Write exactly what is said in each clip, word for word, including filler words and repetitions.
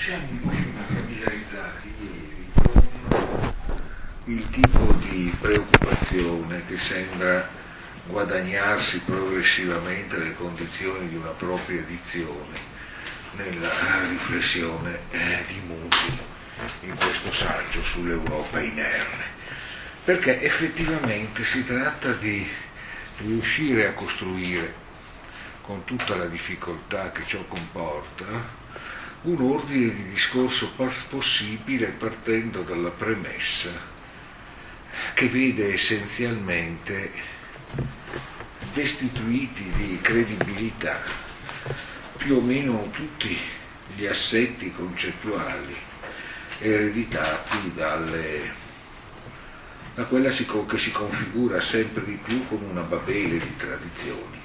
siamo un pochino familiarizzati ieri con il tipo di preoccupazione che sembra guadagnarsi progressivamente le condizioni di una propria dizione nella riflessione eh, di Musil in questo saggio sull'Europa inerme, perché effettivamente si tratta di riuscire a costruire, con tutta la difficoltà che ciò comporta, un ordine di discorso possibile partendo dalla premessa che vede essenzialmente destituiti di credibilità più o meno tutti gli assetti concettuali ereditati dalle, da quella che si configura sempre di più come una babele di tradizioni.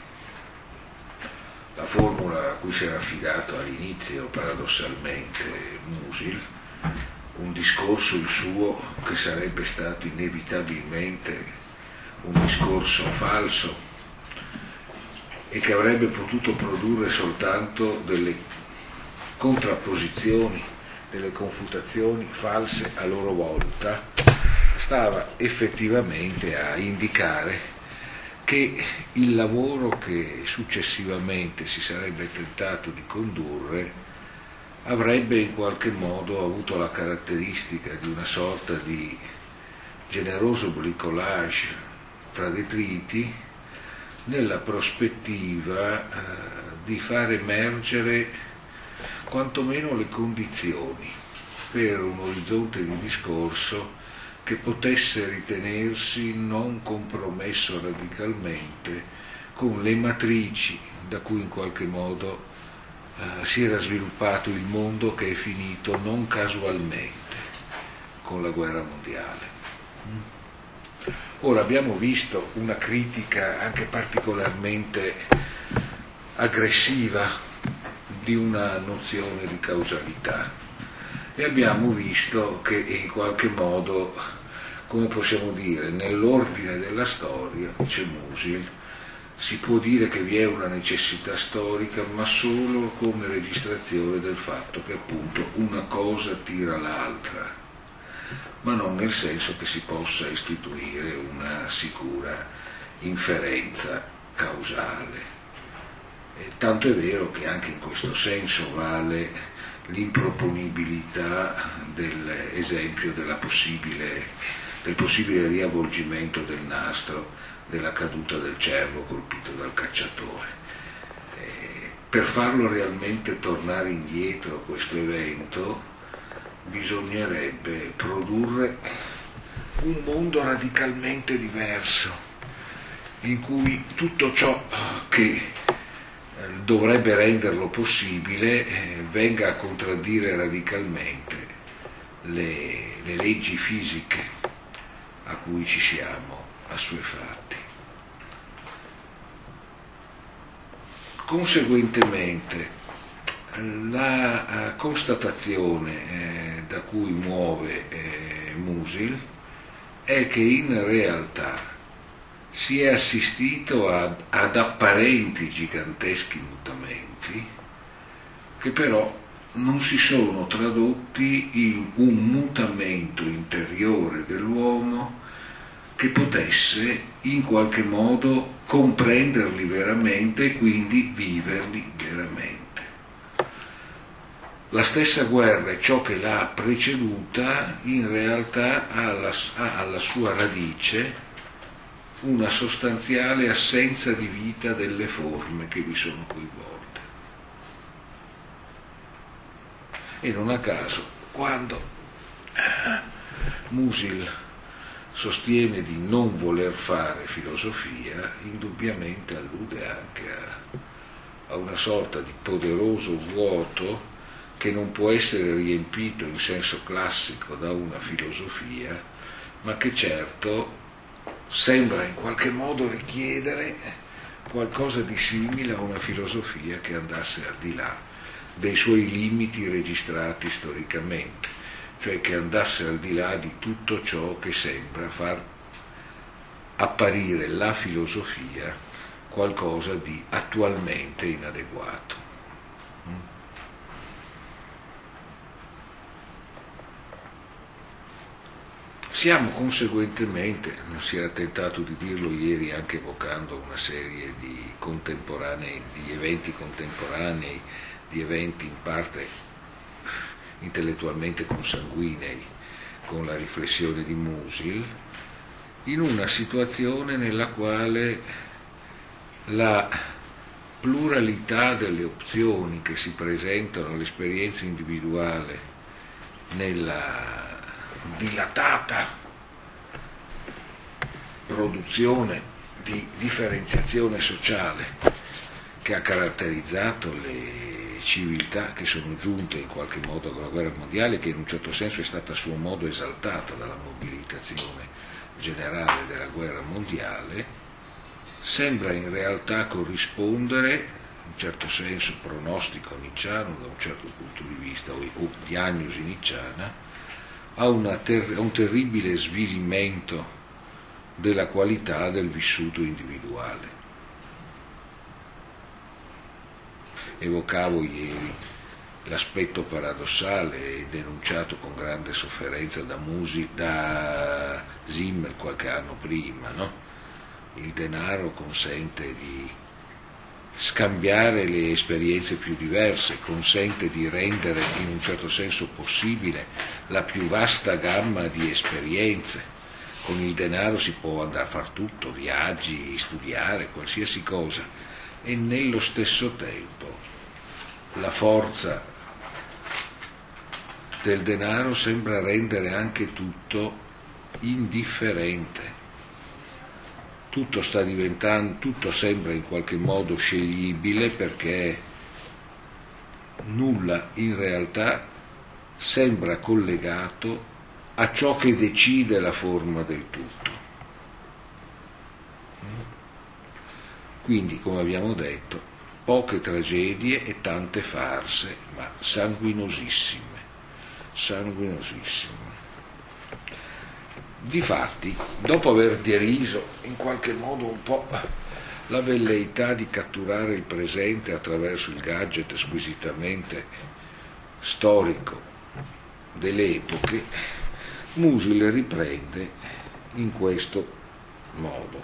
La formula a cui si era affidato all'inizio paradossalmente Musil, un discorso il suo che sarebbe stato inevitabilmente un discorso falso e che avrebbe potuto produrre soltanto delle contrapposizioni, delle confutazioni false a loro volta, stava effettivamente a indicare che il lavoro che successivamente si sarebbe tentato di condurre avrebbe in qualche modo avuto la caratteristica di una sorta di generoso bricolage tra detriti nella prospettiva eh, di far emergere quantomeno le condizioni per un orizzonte di discorso che potesse ritenersi non compromesso radicalmente con le matrici da cui in qualche modo eh, si era sviluppato il mondo, che è finito non casualmente con la guerra mondiale. Ora abbiamo visto una critica anche particolarmente aggressiva di una nozione di causalità e abbiamo visto che in qualche modo, come possiamo dire, nell'ordine della storia, dice Musil, si può dire che vi è una necessità storica, ma solo come registrazione del fatto che appunto una cosa tira l'altra, ma non nel senso che si possa istituire una sicura inferenza causale. E tanto è vero che anche in questo senso vale l'improponibilità dell'esempio della possibile, del possibile riavvolgimento del nastro della caduta del cervo colpito dal cacciatore. E per farlo realmente tornare indietro questo evento bisognerebbe produrre un mondo radicalmente diverso, in cui tutto ciò che dovrebbe renderlo possibile eh, venga a contraddire radicalmente le, le leggi fisiche a cui ci siamo assuefatti. Conseguentemente, la uh, constatazione eh, da cui muove eh, Musil è che in realtà si è assistito ad, ad apparenti giganteschi mutamenti che però non si sono tradotti in un mutamento interiore dell'uomo che potesse in qualche modo comprenderli veramente e quindi viverli veramente. La stessa guerra e ciò che l'ha preceduta in realtà ha alla, ha alla sua radice una sostanziale assenza di vita delle forme che vi sono coinvolte. E non a caso, quando Musil sostiene di non voler fare filosofia, indubbiamente allude anche a, a una sorta di poderoso vuoto che non può essere riempito in senso classico da una filosofia, ma che certo sembra in qualche modo richiedere qualcosa di simile a una filosofia che andasse al di là dei suoi limiti registrati storicamente, cioè che andasse al di là di tutto ciò che sembra far apparire la filosofia qualcosa di attualmente inadeguato. siamo conseguentemente, non si era tentato di dirlo ieri anche evocando una serie di contemporanei, di eventi contemporanei, di eventi in parte intellettualmente consanguinei con la riflessione di Musil, in una situazione nella quale la pluralità delle opzioni che si presentano all'esperienza individuale nella dilatata produzione di differenziazione sociale che ha caratterizzato le civiltà che sono giunte in qualche modo alla guerra mondiale, che in un certo senso è stata a suo modo esaltata dalla mobilitazione generale della guerra mondiale, sembra in realtà corrispondere, in un certo senso pronostico nicciano da un certo punto di vista, o, o diagnosi nicciana, a, una ter- a un terribile svilimento della qualità del vissuto individuale. Evocavo ieri l'aspetto paradossale denunciato con grande sofferenza da, Musi, da Zimmer qualche anno prima, no? Il denaro consente di scambiare le esperienze più diverse, consente di rendere in un certo senso possibile la più vasta gamma di esperienze. Con il denaro si può andare a far tutto, viaggi, studiare, qualsiasi cosa, e nello stesso tempo la forza del denaro sembra rendere anche tutto indifferente. Tutto sta diventando, tutto sembra in qualche modo sceglibile, perché nulla in realtà sembra collegato a ciò che decide la forma del tutto. Quindi, come abbiamo detto, poche tragedie e tante farse, ma sanguinosissime, sanguinosissime. Difatti, dopo aver deriso in qualche modo un po' la velleità di catturare il presente attraverso il gadget squisitamente storico delle epoche, Musil riprende in questo modo.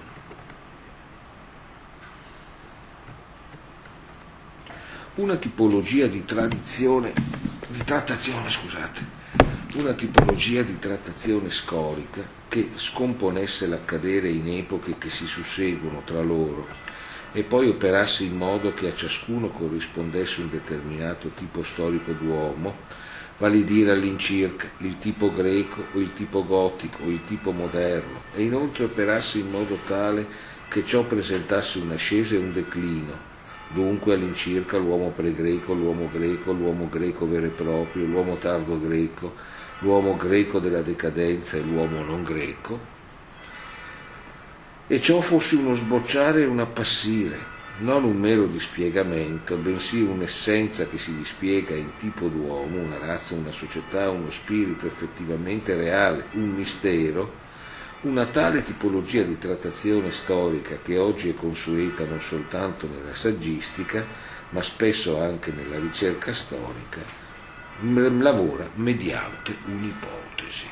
Una tipologia di tradizione, di trattazione, scusate, una tipologia di trattazione scorica che scomponesse l'accadere in epoche che si susseguono tra loro e poi operasse in modo che a ciascuno corrispondesse un determinato tipo storico d'uomo, vale a dire all'incirca il tipo greco o il tipo gotico o il tipo moderno, e inoltre operasse in modo tale che ciò presentasse un'ascesa e un declino, dunque all'incirca l'uomo pregreco, l'uomo greco, l'uomo greco vero e proprio, l'uomo tardo greco, l'uomo greco della decadenza e l'uomo non greco, e ciò fosse uno sbocciare e un appassire, non un mero dispiegamento, bensì un'essenza che si dispiega in tipo d'uomo, una razza, una società, uno spirito effettivamente reale, un mistero, una tale tipologia di trattazione storica che oggi è consueta non soltanto nella saggistica, ma spesso anche nella ricerca storica, lavora mediante un'ipotesi.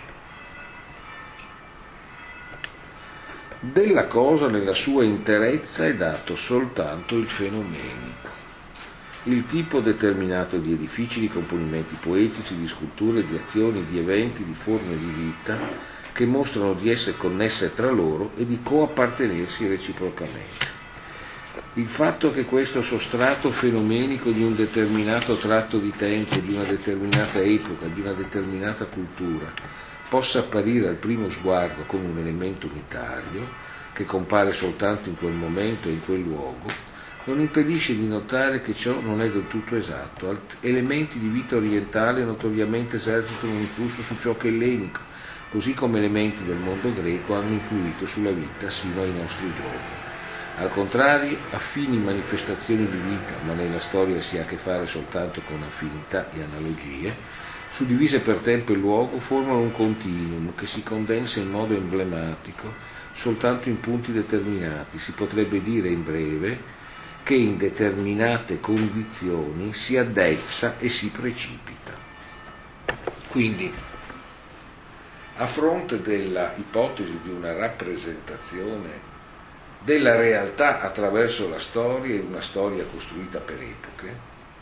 Della cosa nella sua interezza è dato soltanto il fenomenico, il tipo determinato di edifici, di componimenti poetici, di sculture, di azioni, di eventi, di forme di vita che mostrano di essere connesse tra loro e di coappartenersi reciprocamente. Il fatto che questo sostrato fenomenico di un determinato tratto di tempo, di una determinata epoca, di una determinata cultura, possa apparire al primo sguardo come un elemento unitario, che compare soltanto in quel momento e in quel luogo, non impedisce di notare che ciò non è del tutto esatto. Alt- elementi di vita orientale notoriamente esercitano un influsso su ciò che è ellenico, così come elementi del mondo greco hanno influito sulla vita sino ai nostri giorni. Al contrario, affini manifestazioni di vita, ma nella storia si ha a che fare soltanto con affinità e analogie, suddivise per tempo e luogo, formano un continuum che si condensa in modo emblematico soltanto in punti determinati. Si potrebbe dire in breve che in determinate condizioni si addensa e si precipita. Quindi a fronte della ipotesi di una rappresentazione della realtà attraverso la storia, una storia costruita per epoche,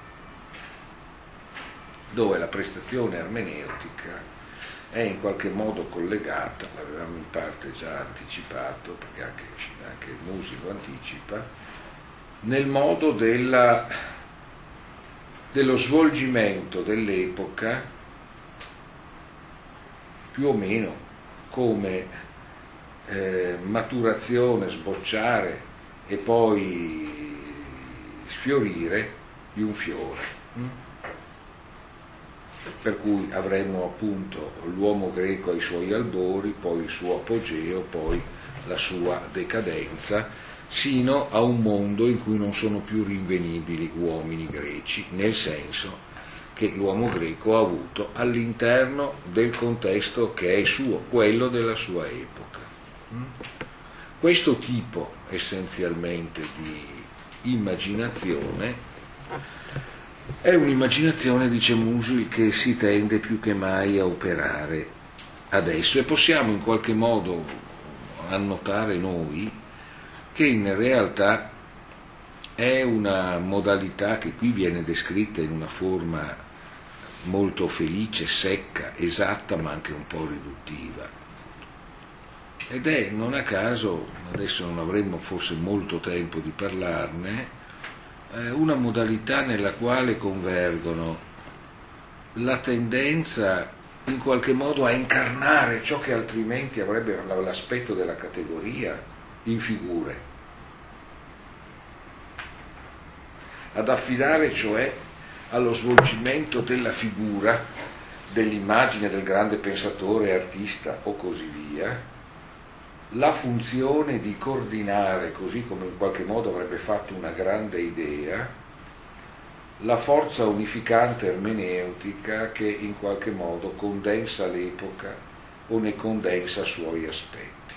dove la prestazione ermeneutica è in qualche modo collegata, l'avevamo in parte già anticipato, perché anche, anche il musico anticipa, nel modo della, dello svolgimento dell'epoca più o meno come Eh, maturazione, sbocciare e poi sfiorire di un fiore. Mm? Per cui avremo appunto l'uomo greco ai suoi albori, poi il suo apogeo, poi la sua decadenza, sino a un mondo in cui non sono più rinvenibili uomini greci, nel senso che l'uomo greco ha avuto all'interno del contesto che è suo, quello della sua epoca. Questo tipo essenzialmente di immaginazione è un'immaginazione, dice Musil, che si tende più che mai a operare adesso, e possiamo in qualche modo annotare noi che in realtà è una modalità che qui viene descritta in una forma molto felice, secca, esatta, ma anche un po' riduttiva. Ed è, non a caso, adesso non avremmo forse molto tempo di parlarne, eh, una modalità nella quale convergono la tendenza in qualche modo a incarnare ciò che altrimenti avrebbe l'aspetto della categoria in figure, ad affidare cioè allo svolgimento della figura, dell'immagine del grande pensatore, artista o così via, la funzione di coordinare, così come in qualche modo avrebbe fatto una grande idea, la forza unificante ermeneutica che in qualche modo condensa l'epoca o ne condensa suoi aspetti.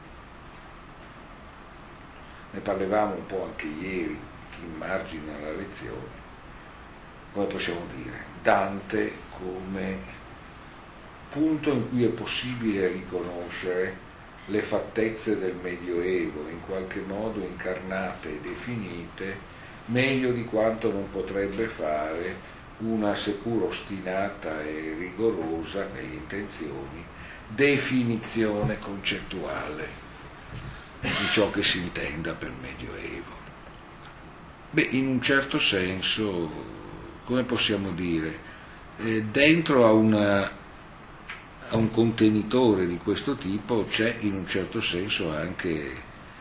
Ne parlavamo un po' anche ieri, in margine alla lezione. Come possiamo dire? Dante come punto in cui è possibile riconoscere le fattezze del Medioevo, in qualche modo incarnate e definite meglio di quanto non potrebbe fare una seppur ostinata e rigorosa nelle intenzioni definizione concettuale di ciò che si intenda per Medioevo. Beh, in un certo senso, come possiamo dire, eh, dentro a una a un contenitore di questo tipo c'è in un certo senso anche eh,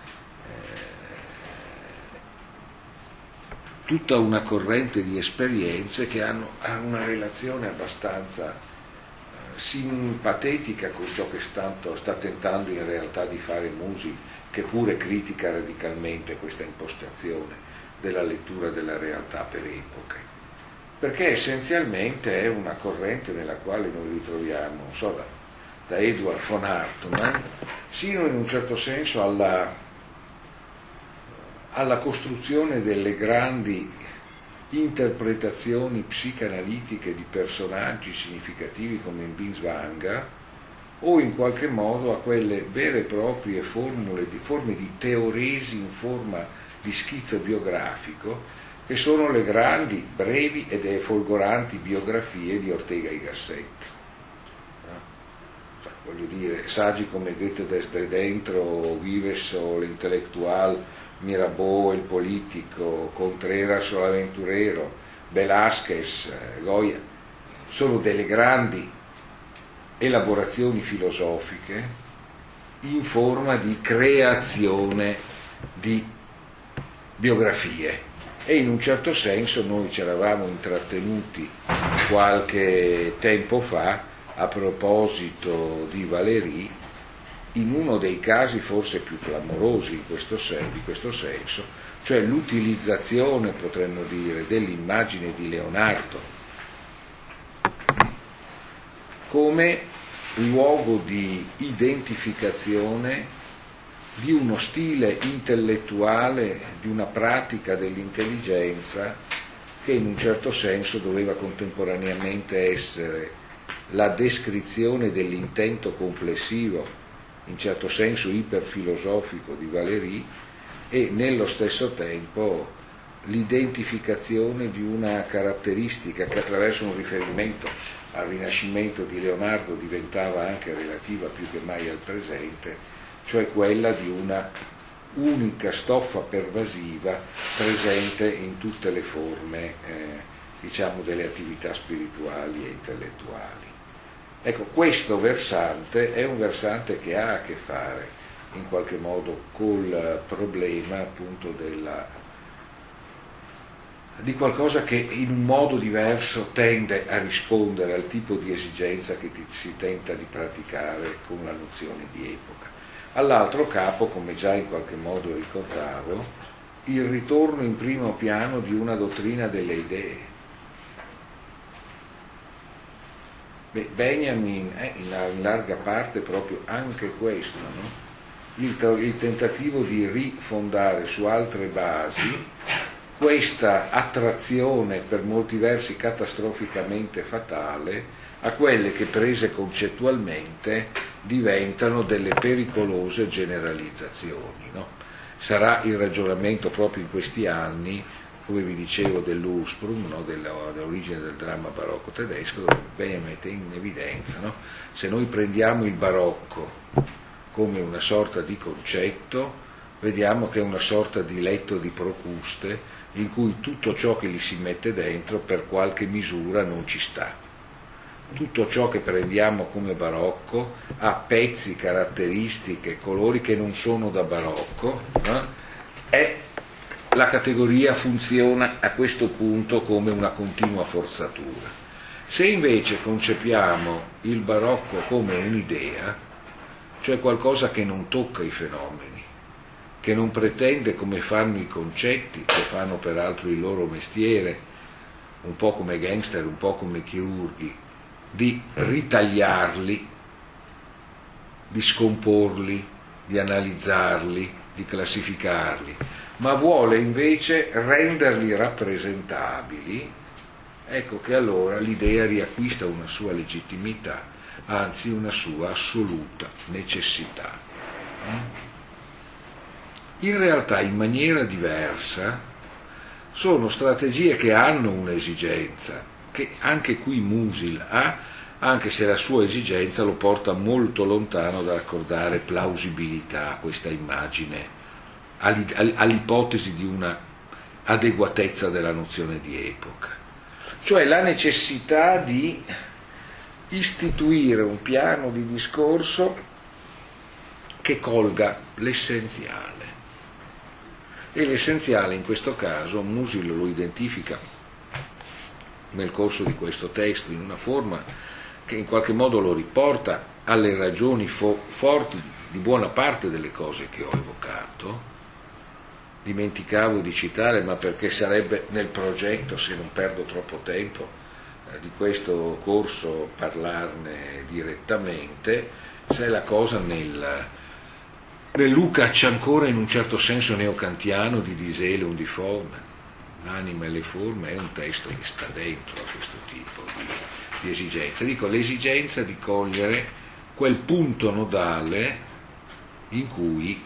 tutta una corrente di esperienze che hanno, hanno una relazione abbastanza eh, simpatetica con ciò che stanto, sta tentando in realtà di fare Musil, che pure critica radicalmente questa impostazione della lettura della realtà per epoche. Perché essenzialmente è una corrente nella quale noi ritroviamo, non so, da, da Edward von Hartmann, sino in un certo senso alla, alla costruzione delle grandi interpretazioni psicanalitiche di personaggi significativi come in Binswanger, o in qualche modo a quelle vere e proprie formule di, forme di teoresi in forma di schizzo biografico, che sono le grandi, brevi ed folgoranti biografie di Ortega y Gasset. No? Cioè, voglio dire, saggi come Goethe desde dentro, Vives o l'intellettual, Mirabeau, il politico, Contreras o l'aventurero, Velázquez, Goya, sono delle grandi elaborazioni filosofiche in forma di creazione di biografie. E in un certo senso noi ci eravamo intrattenuti qualche tempo fa a proposito di Valéry in uno dei casi forse più clamorosi in questo sen- di questo senso, cioè l'utilizzazione, potremmo dire, dell'immagine di Leonardo come luogo di identificazione di uno stile intellettuale, di una pratica dell'intelligenza che in un certo senso doveva contemporaneamente essere la descrizione dell'intento complessivo, in certo senso iperfilosofico, di Valéry, e nello stesso tempo l'identificazione di una caratteristica che attraverso un riferimento al Rinascimento di Leonardo diventava anche relativa più che mai al presente, cioè quella di una unica stoffa pervasiva presente in tutte le forme eh, diciamo delle attività spirituali e intellettuali. Ecco, questo versante è un versante che ha a che fare in qualche modo col problema appunto della di qualcosa che in un modo diverso tende a rispondere al tipo di esigenza che ti, si tenta di praticare con la nozione di epoca. All'altro capo, come già in qualche modo ricordavo, il ritorno in primo piano di una dottrina delle idee. Beh, Benjamin è in, in larga parte proprio anche questo, no? il, il tentativo di rifondare su altre basi questa attrazione per molti versi catastroficamente fatale a quelle che prese concettualmente diventano delle pericolose generalizzazioni. No? Sarà il ragionamento proprio in questi anni, come vi dicevo, dell'Ursprung, no? Della, dell'origine del dramma barocco tedesco, dove Benjamin mette in evidenza, no? Se noi prendiamo il barocco come una sorta di concetto, vediamo che è una sorta di letto di Procuste in cui tutto ciò che gli si mette dentro per qualche misura non ci sta. Tutto ciò che prendiamo come barocco ha pezzi, caratteristiche, colori che non sono da barocco, eh? E la categoria funziona a questo punto come una continua forzatura. Se invece concepiamo il barocco come un'idea, cioè qualcosa che non tocca i fenomeni, che non pretende, come fanno i concetti, che fanno peraltro il loro mestiere, un po' come gangster, un po' come chirurghi, di ritagliarli, di scomporli, di analizzarli, di classificarli, ma vuole invece renderli rappresentabili. Ecco che allora l'idea riacquista una sua legittimità, anzi una sua assoluta necessità. In realtà, in maniera diversa, sono strategie che hanno un'esigenza, che anche qui Musil ha, anche se la sua esigenza lo porta molto lontano dall'accordare plausibilità a questa immagine, all'ipotesi di una adeguatezza della nozione di epoca. Cioè la necessità di istituire un piano di discorso che colga l'essenziale. E l'essenziale in questo caso Musil lo identifica nel corso di questo testo in una forma che in qualche modo lo riporta alle ragioni fo- forti di buona parte delle cose che ho evocato. Dimenticavo di citare, ma perché sarebbe nel progetto, se non perdo troppo tempo, eh, di questo corso parlarne direttamente, se è la cosa nel Nel Lukács ancora in un certo senso neocantiano di Disele un di Forme, l'anima e le forme, è un testo che sta dentro a questo tipo di, di esigenza. Dico l'esigenza di cogliere quel punto nodale in cui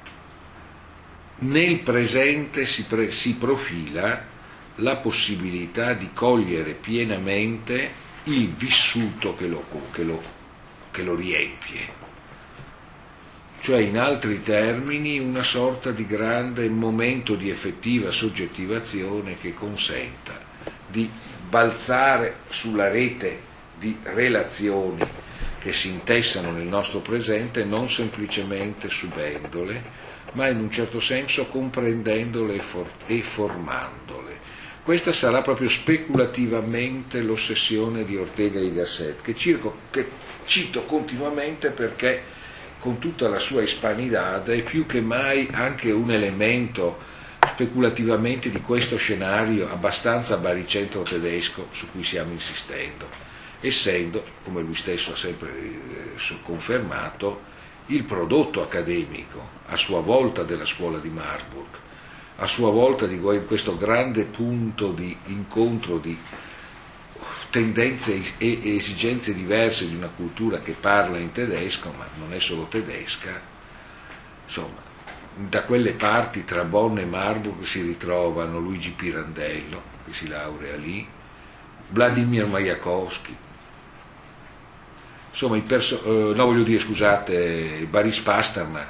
nel presente si, pre, si profila la possibilità di cogliere pienamente il vissuto che lo, che lo, che lo riempie. Cioè, in altri termini, una sorta di grande momento di effettiva soggettivazione che consenta di balzare sulla rete di relazioni che si intessano nel nostro presente non semplicemente subendole, ma in un certo senso comprendendole e, for- e formandole. Questa sarà proprio speculativamente l'ossessione di Ortega y Gasset, che, circo, che cito continuamente perché con tutta la sua hispanidad è più che mai anche un elemento speculativamente di questo scenario abbastanza baricentro tedesco su cui stiamo insistendo, essendo, come lui stesso ha sempre confermato, il prodotto accademico a sua volta della scuola di Marburg, a sua volta di questo grande punto di incontro di tendenze e esigenze diverse di una cultura che parla in tedesco, ma non è solo tedesca. Insomma, da quelle parti tra Bonn e Marburg si ritrovano Luigi Pirandello, che si laurea lì, Vladimir Majakovskij, insomma, i perso- eh, no voglio dire, scusate, Boris Pasternak,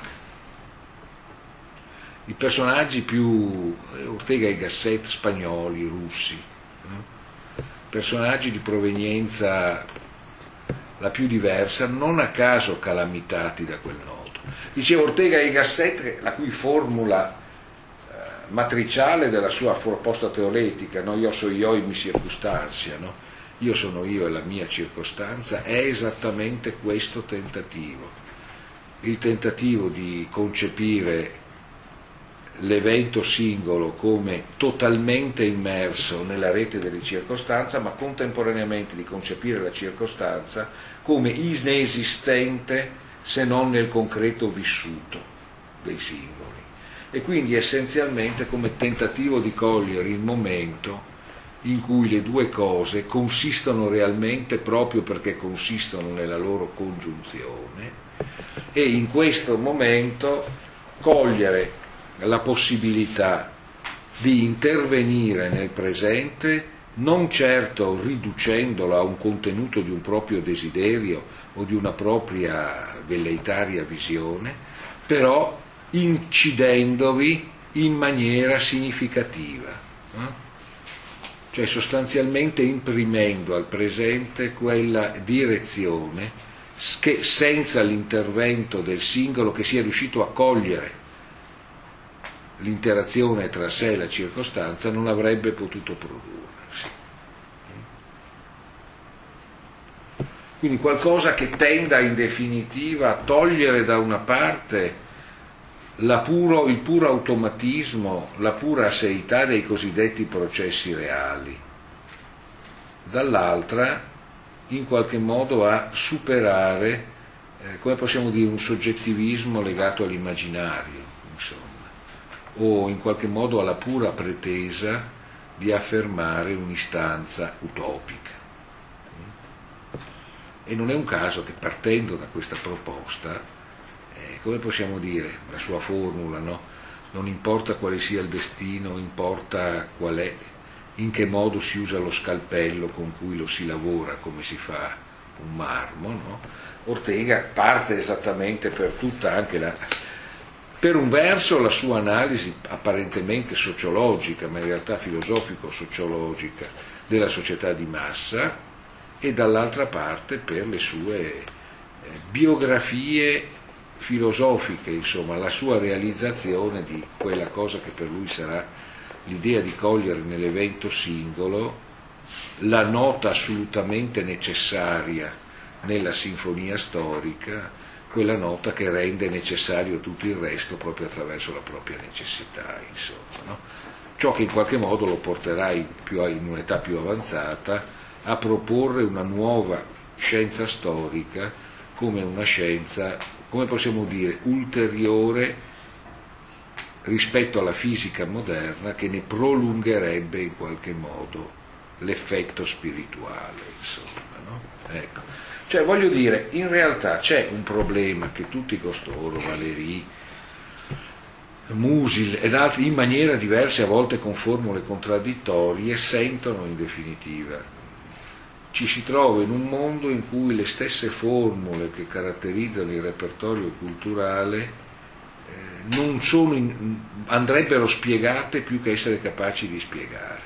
i personaggi più eh, Ortega y Gasset spagnoli, russi, no? Personaggi di provenienza la più diversa, non a caso calamitati da quel nodo. Diceva Ortega y Gasset, la cui formula eh, matriciale della sua proposta teoretica, no? Io so io e mi circostanzia, no? Io sono io e la mia circostanza, è esattamente questo tentativo, il tentativo di concepire l'evento singolo come totalmente immerso nella rete delle circostanze, ma contemporaneamente di concepire la circostanza come inesistente se non nel concreto vissuto dei singoli, e quindi essenzialmente come tentativo di cogliere il momento in cui le due cose consistono realmente proprio perché consistono nella loro congiunzione, e in questo momento cogliere la possibilità di intervenire nel presente, non certo riducendolo a un contenuto di un proprio desiderio o di una propria velleitaria visione, però incidendovi in maniera significativa, eh? Cioè sostanzialmente imprimendo al presente quella direzione che senza l'intervento del singolo che sia riuscito a cogliere l'interazione tra sé e la circostanza non avrebbe potuto prodursi. Quindi qualcosa che tenda in definitiva a togliere da una parte la puro, il puro automatismo, la pura aseità dei cosiddetti processi reali, dall'altra in qualche modo a superare, eh, come possiamo dire, un soggettivismo legato all'immaginario, insomma, o in qualche modo alla pura pretesa di affermare un'istanza utopica. E non è un caso che, partendo da questa proposta, eh, come possiamo dire, la sua formula, no? Non importa quale sia il destino, importa qual è, in che modo si usa lo scalpello con cui lo si lavora, come si fa un marmo, no? Ortega parte esattamente per tutta anche la... Per un verso la sua analisi apparentemente sociologica, ma in realtà filosofico-sociologica, della società di massa, e dall'altra parte per le sue eh, biografie filosofiche, insomma, la sua realizzazione di quella cosa che per lui sarà l'idea di cogliere nell'evento singolo la nota assolutamente necessaria nella sinfonia storica, quella nota che rende necessario tutto il resto proprio attraverso la propria necessità, insomma, no? Ciò che in qualche modo lo porterà in, più, in un'età più avanzata a proporre una nuova scienza storica come una scienza, come possiamo dire, ulteriore rispetto alla fisica moderna, che ne prolungherebbe in qualche modo l'effetto spirituale, insomma, no? Ecco. Cioè, voglio dire, in realtà c'è un problema che tutti costoro, Valéry, Musil ed altri, in maniera diversa, a volte con formule contraddittorie, sentono in definitiva. Ci si trova in un mondo in cui le stesse formule che caratterizzano il repertorio culturale eh, non sono in, andrebbero spiegate più che essere capaci di spiegare.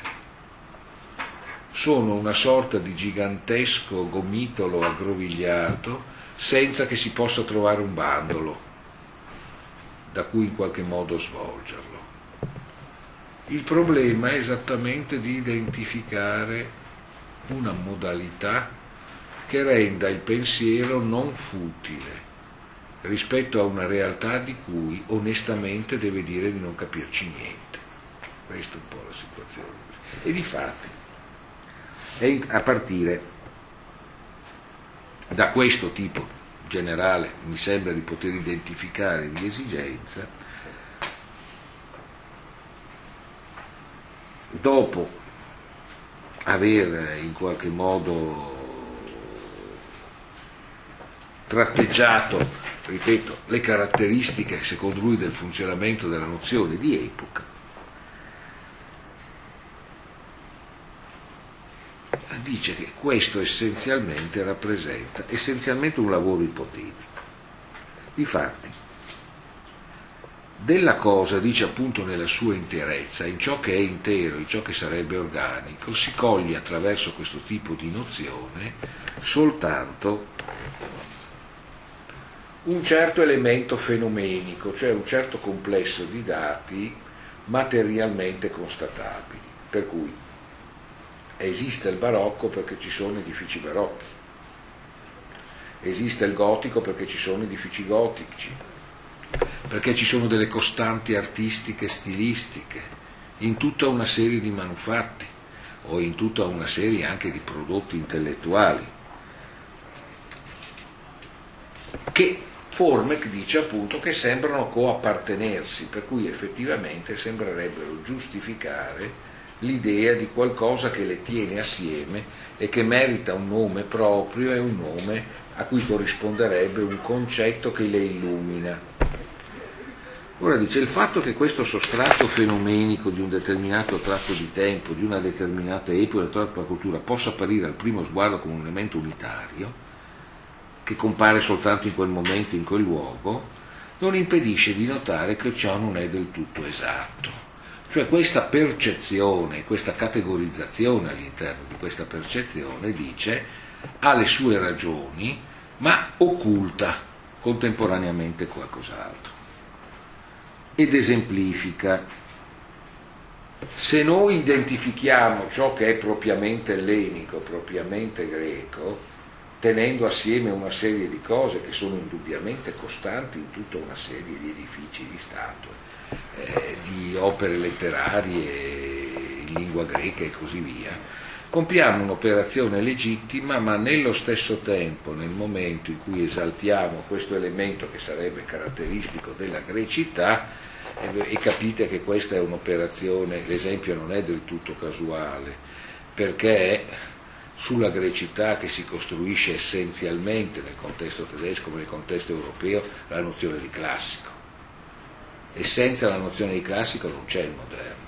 Sono una sorta di gigantesco gomitolo aggrovigliato senza che si possa trovare un bandolo da cui in qualche modo svolgerlo. Il problema è esattamente di identificare una modalità che renda il pensiero non futile rispetto a una realtà di cui onestamente deve dire di non capirci niente. Questa è un po' la situazione. E difatti, è a partire da questo tipo generale, mi sembra di poter identificare di esigenza, dopo aver in qualche modo tratteggiato, ripeto, le caratteristiche, secondo lui, del funzionamento della nozione di epoca, dice che questo essenzialmente rappresenta essenzialmente un lavoro ipotetico. Difatti, della cosa, dice appunto nella sua interezza, in ciò che è intero, in ciò che sarebbe organico, si coglie attraverso questo tipo di nozione soltanto un certo elemento fenomenico, cioè un certo complesso di dati materialmente constatabili, per cui esiste il barocco perché ci sono edifici barocchi, esiste il gotico perché ci sono edifici gotici, perché ci sono delle costanti artistiche e stilistiche in tutta una serie di manufatti o in tutta una serie anche di prodotti intellettuali, che forme, che dice appunto, che sembrano coappartenersi, per cui effettivamente sembrerebbero giustificare l'idea di qualcosa che le tiene assieme e che merita un nome proprio e un nome a cui corrisponderebbe un concetto che le illumina. Ora dice, il fatto che questo sostrato fenomenico di un determinato tratto di tempo, di una determinata epoca, di una cultura, possa apparire al primo sguardo come un elemento unitario, che compare soltanto in quel momento, in quel luogo, non impedisce di notare che ciò non è del tutto esatto. Cioè questa percezione, questa categorizzazione all'interno di questa percezione, dice, ha le sue ragioni, ma occulta contemporaneamente qualcos'altro. Ed esemplifica: se noi identifichiamo ciò che è propriamente ellenico, propriamente greco, tenendo assieme una serie di cose che sono indubbiamente costanti in tutta una serie di edifici di Stato, eh, di opere letterarie in lingua greca e così via, compiamo un'operazione legittima, ma nello stesso tempo, nel momento in cui esaltiamo questo elemento che sarebbe caratteristico della grecità, eh, e capite che questa è un'operazione, l'esempio non è del tutto casuale, perché sulla grecità che si costruisce essenzialmente nel contesto tedesco come nel contesto europeo la nozione di classico, e senza la nozione di classico non c'è il moderno,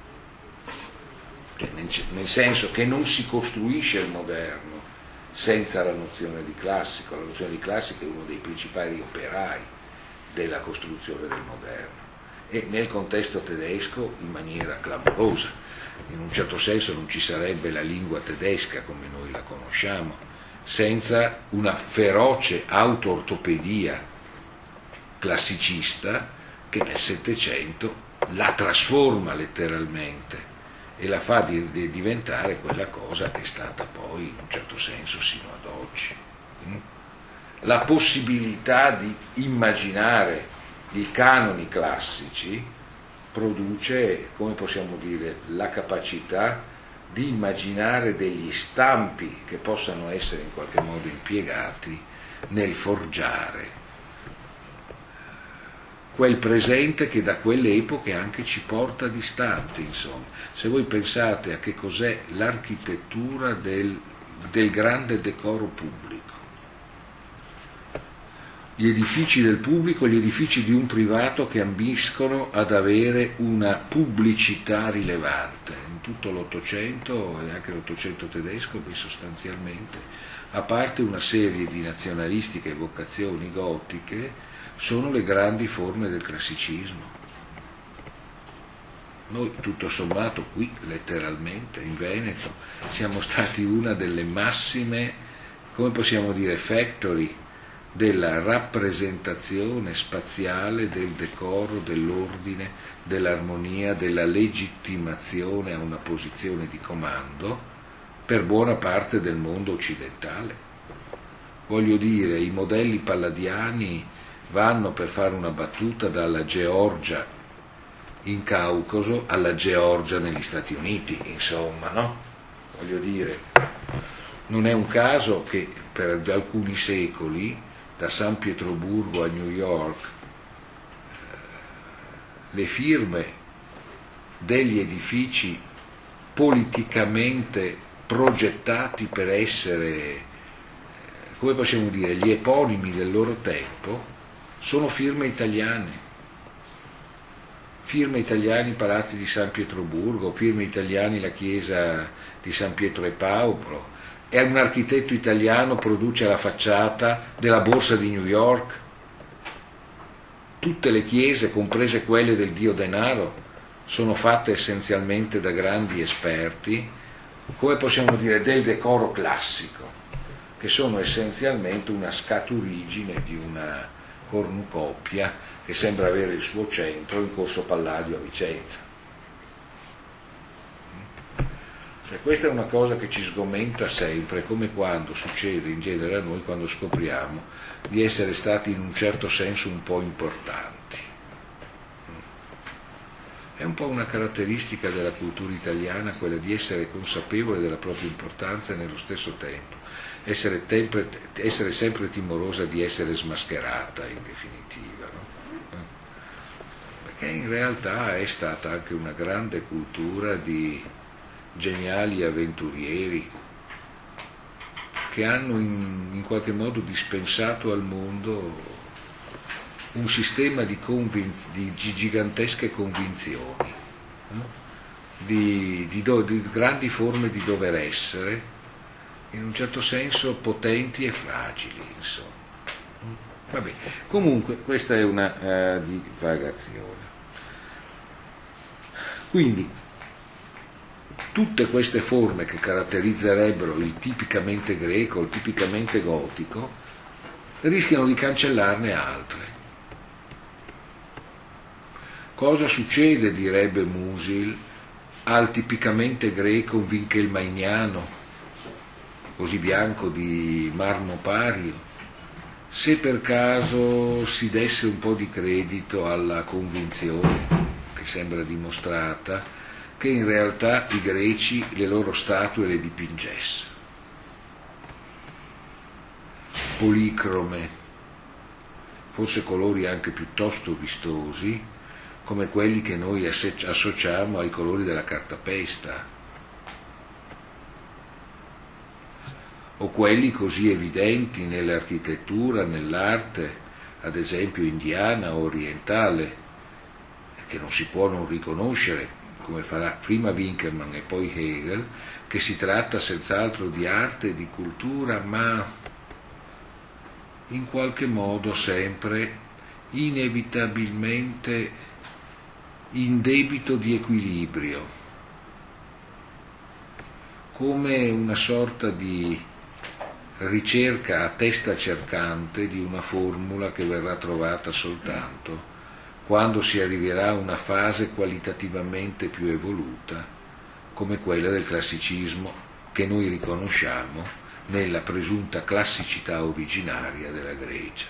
cioè, nel senso che non si costruisce il moderno senza la nozione di classico. La nozione di classico è uno dei principali operai della costruzione del moderno, e nel contesto tedesco in maniera clamorosa. In un certo senso non ci sarebbe la lingua tedesca come noi la conosciamo senza una feroce auto-ortopedia classicista che nel Settecento la trasforma letteralmente e la fa di, di diventare quella cosa che è stata poi in un certo senso sino ad oggi. La possibilità di immaginare i canoni classici produce, come possiamo dire, la capacità di immaginare degli stampi che possano essere in qualche modo impiegati nel forgiare quel presente che da quelle epoche anche ci porta distanti, insomma. Se voi pensate a che cos'è l'architettura del, del grande decoro pubblico, gli edifici del pubblico, gli edifici di un privato che ambiscono ad avere una pubblicità rilevante. In tutto l'Ottocento e anche l'Ottocento tedesco, che sostanzialmente, a parte una serie di nazionalistiche evocazioni gotiche, sono le grandi forme del classicismo. Noi, tutto sommato, qui, letteralmente, in Veneto, siamo stati una delle massime, come possiamo dire, factory della rappresentazione spaziale del decoro, dell'ordine, dell'armonia, della legittimazione a una posizione di comando per buona parte del mondo occidentale. Voglio dire, i modelli palladiani vanno, per fare una battuta, dalla Georgia in Caucaso alla Georgia negli Stati Uniti, insomma, no? Voglio dire, non è un caso che per alcuni secoli, da San Pietroburgo a New York, le firme degli edifici politicamente progettati per essere, come possiamo dire, gli eponimi del loro tempo, sono firme italiane. Firme italiane i palazzi di San Pietroburgo, firme italiane la chiesa di San Pietro e Paolo, e un architetto italiano produce la facciata della borsa di New York. Tutte le chiese, comprese quelle del dio denaro, sono fatte essenzialmente da grandi esperti, come possiamo dire, del decoro classico, che sono essenzialmente una scaturigine di una cornucopia che sembra avere il suo centro in Corso Palladio a Vicenza. Cioè, questa è una cosa che ci sgomenta sempre, come quando succede in genere a noi quando scopriamo di essere stati in un certo senso un po' importanti. È un po' una caratteristica della cultura italiana quella di essere consapevole della propria importanza e nello stesso tempo essere, sempre, essere sempre timorosa di essere smascherata in definitiva, no? Perché in realtà è stata anche una grande cultura di geniali avventurieri che hanno in, in qualche modo dispensato al mondo un sistema di, convinz- di gigantesche convinzioni, no? di, di, do- di grandi forme di dover essere, in un certo senso potenti e fragili, insomma. Vabbè. Comunque questa è una uh, divagazione. Quindi tutte queste forme che caratterizzerebbero il tipicamente greco, il tipicamente gotico, rischiano di cancellarne altre. Cosa succede, direbbe Musil, al tipicamente greco winkelmanniano, così bianco di marmo pario, se per caso si desse un po' di credito alla convinzione, che sembra dimostrata, che in realtà i greci le loro statue le dipingessero? Policrome, forse colori anche piuttosto vistosi, come quelli che noi associamo ai colori della cartapesta, o quelli così evidenti nell'architettura, nell'arte, ad esempio indiana o orientale, che non si può non riconoscere, come farà prima Winkelmann e poi Hegel, che si tratta senz'altro di arte e di cultura, ma in qualche modo sempre inevitabilmente in debito di equilibrio, come una sorta di ricerca a testa cercante di una formula che verrà trovata soltanto quando si arriverà a una fase qualitativamente più evoluta, come quella del classicismo che noi riconosciamo nella presunta classicità originaria della Grecia.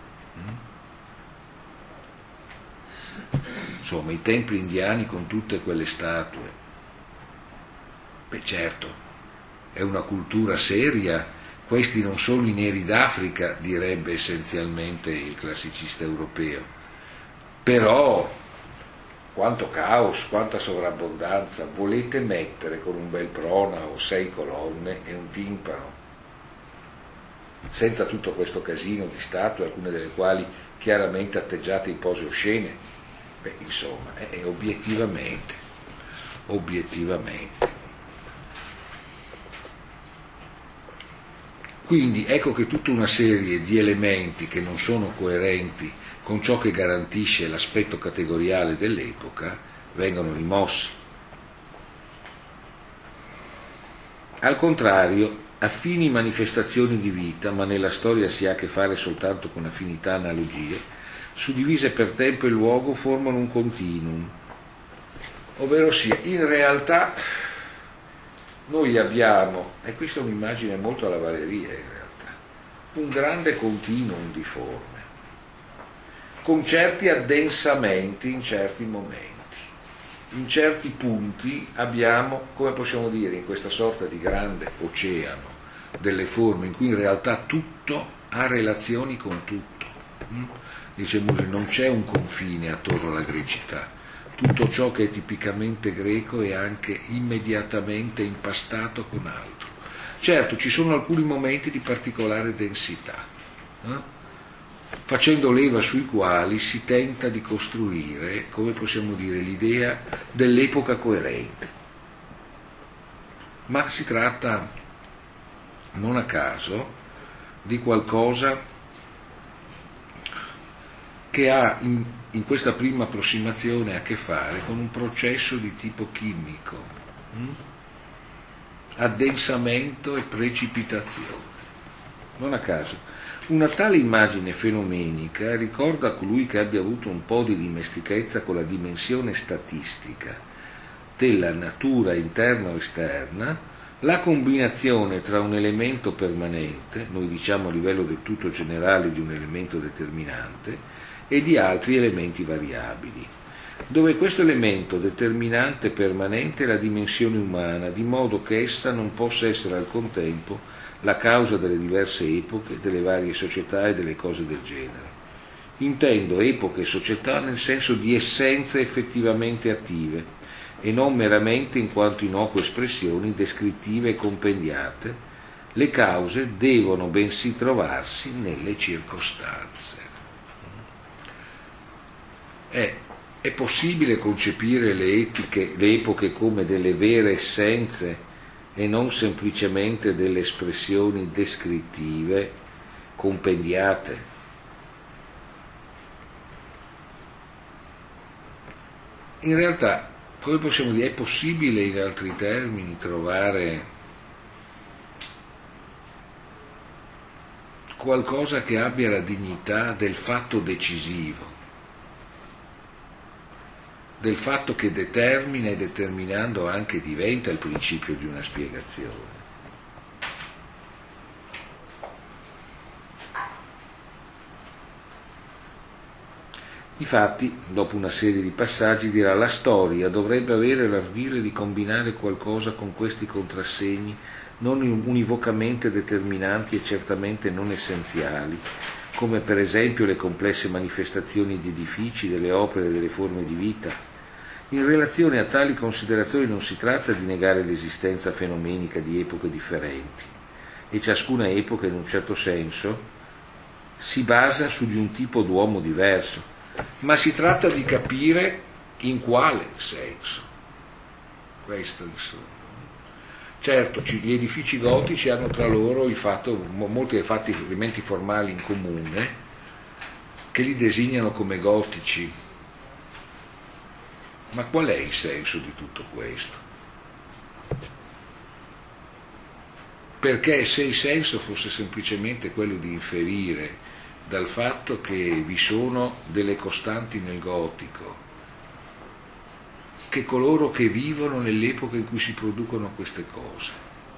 Insomma, i templi indiani con tutte quelle statue, beh certo, è una cultura seria, questi non sono i neri d'Africa, direbbe essenzialmente il classicista europeo, però quanto caos, quanta sovrabbondanza volete mettere con un bel pronao, sei colonne e un timpano, senza tutto questo casino di statue, alcune delle quali chiaramente atteggiate in pose oscene? Beh, insomma, è obiettivamente, obiettivamente. Quindi ecco che tutta una serie di elementi che non sono coerenti con ciò che garantisce l'aspetto categoriale dell'epoca vengono rimossi. Al contrario, affini manifestazioni di vita, ma nella storia si ha a che fare soltanto con affinità analogie, suddivise per tempo e luogo, formano un continuum, ovvero sia, in realtà noi abbiamo, e questa è un'immagine molto alla Valeria in realtà, un grande continuum di forme, con certi addensamenti in certi momenti. In certi punti abbiamo, come possiamo dire, in questa sorta di grande oceano delle forme in cui in realtà tutto ha relazioni con tutto. Dice Musil, non c'è un confine attorno alla grecità, tutto ciò che è tipicamente greco è anche immediatamente impastato con altro. Certo, ci sono alcuni momenti di particolare densità, eh? facendo leva sui quali si tenta di costruire, come possiamo dire, l'idea dell'epoca coerente. Ma si tratta, non a caso, di qualcosa che ha in, in questa prima approssimazione a che fare con un processo di tipo chimico, hm? addensamento e precipitazione. Non a caso. Una tale immagine fenomenica ricorda a colui che abbia avuto un po' di dimestichezza con la dimensione statistica della natura interna o esterna, la combinazione tra un elemento permanente, noi diciamo a livello del tutto generale di un elemento determinante, e di altri elementi variabili, dove questo elemento determinante permanente è la dimensione umana, di modo che essa non possa essere al contempo la causa delle diverse epoche, delle varie società e delle cose del genere. Intendo epoche e società nel senso di essenze effettivamente attive e non meramente in quanto innocue espressioni descrittive e compendiate. Le cause devono bensì trovarsi nelle circostanze. È, è possibile concepire le, etiche, le epoche come delle vere essenze e non semplicemente delle espressioni descrittive compendiate? In realtà, come possiamo dire, è possibile in altri termini trovare qualcosa che abbia la dignità del fatto decisivo, del fatto che determina e determinando anche diventa il principio di una spiegazione. Difatti, dopo una serie di passaggi dirà: la storia dovrebbe avere l'ardire di combinare qualcosa con questi contrassegni non univocamente determinanti e certamente non essenziali, come per esempio le complesse manifestazioni di edifici, delle opere e delle forme di vita. In relazione a tali considerazioni non si tratta di negare l'esistenza fenomenica di epoche differenti, e ciascuna epoca in un certo senso si basa su di un tipo d'uomo diverso, ma si tratta di capire in quale senso. Questo insomma. Certo, gli edifici gotici hanno tra loro il fatto, molti fatti, elementi formali in comune che li designano come gotici. Ma qual è il senso di tutto questo? Perché se il senso fosse semplicemente quello di inferire dal fatto che vi sono delle costanti nel gotico, che coloro che vivono nell'epoca in cui si producono queste cose,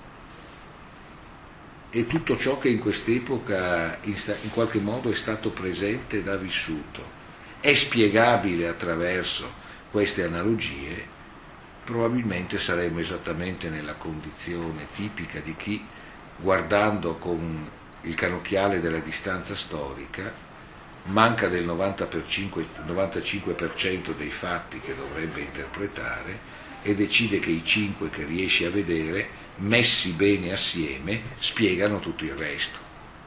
e tutto ciò che in quest'epoca in qualche modo è stato presente ed ha vissuto, è spiegabile attraverso queste analogie, probabilmente saremmo esattamente nella condizione tipica di chi, guardando con il cannocchiale della distanza storica, manca del novantacinque per cento dei fatti che dovrebbe interpretare e decide che i cinque che riesce a vedere, messi bene assieme, spiegano tutto il resto.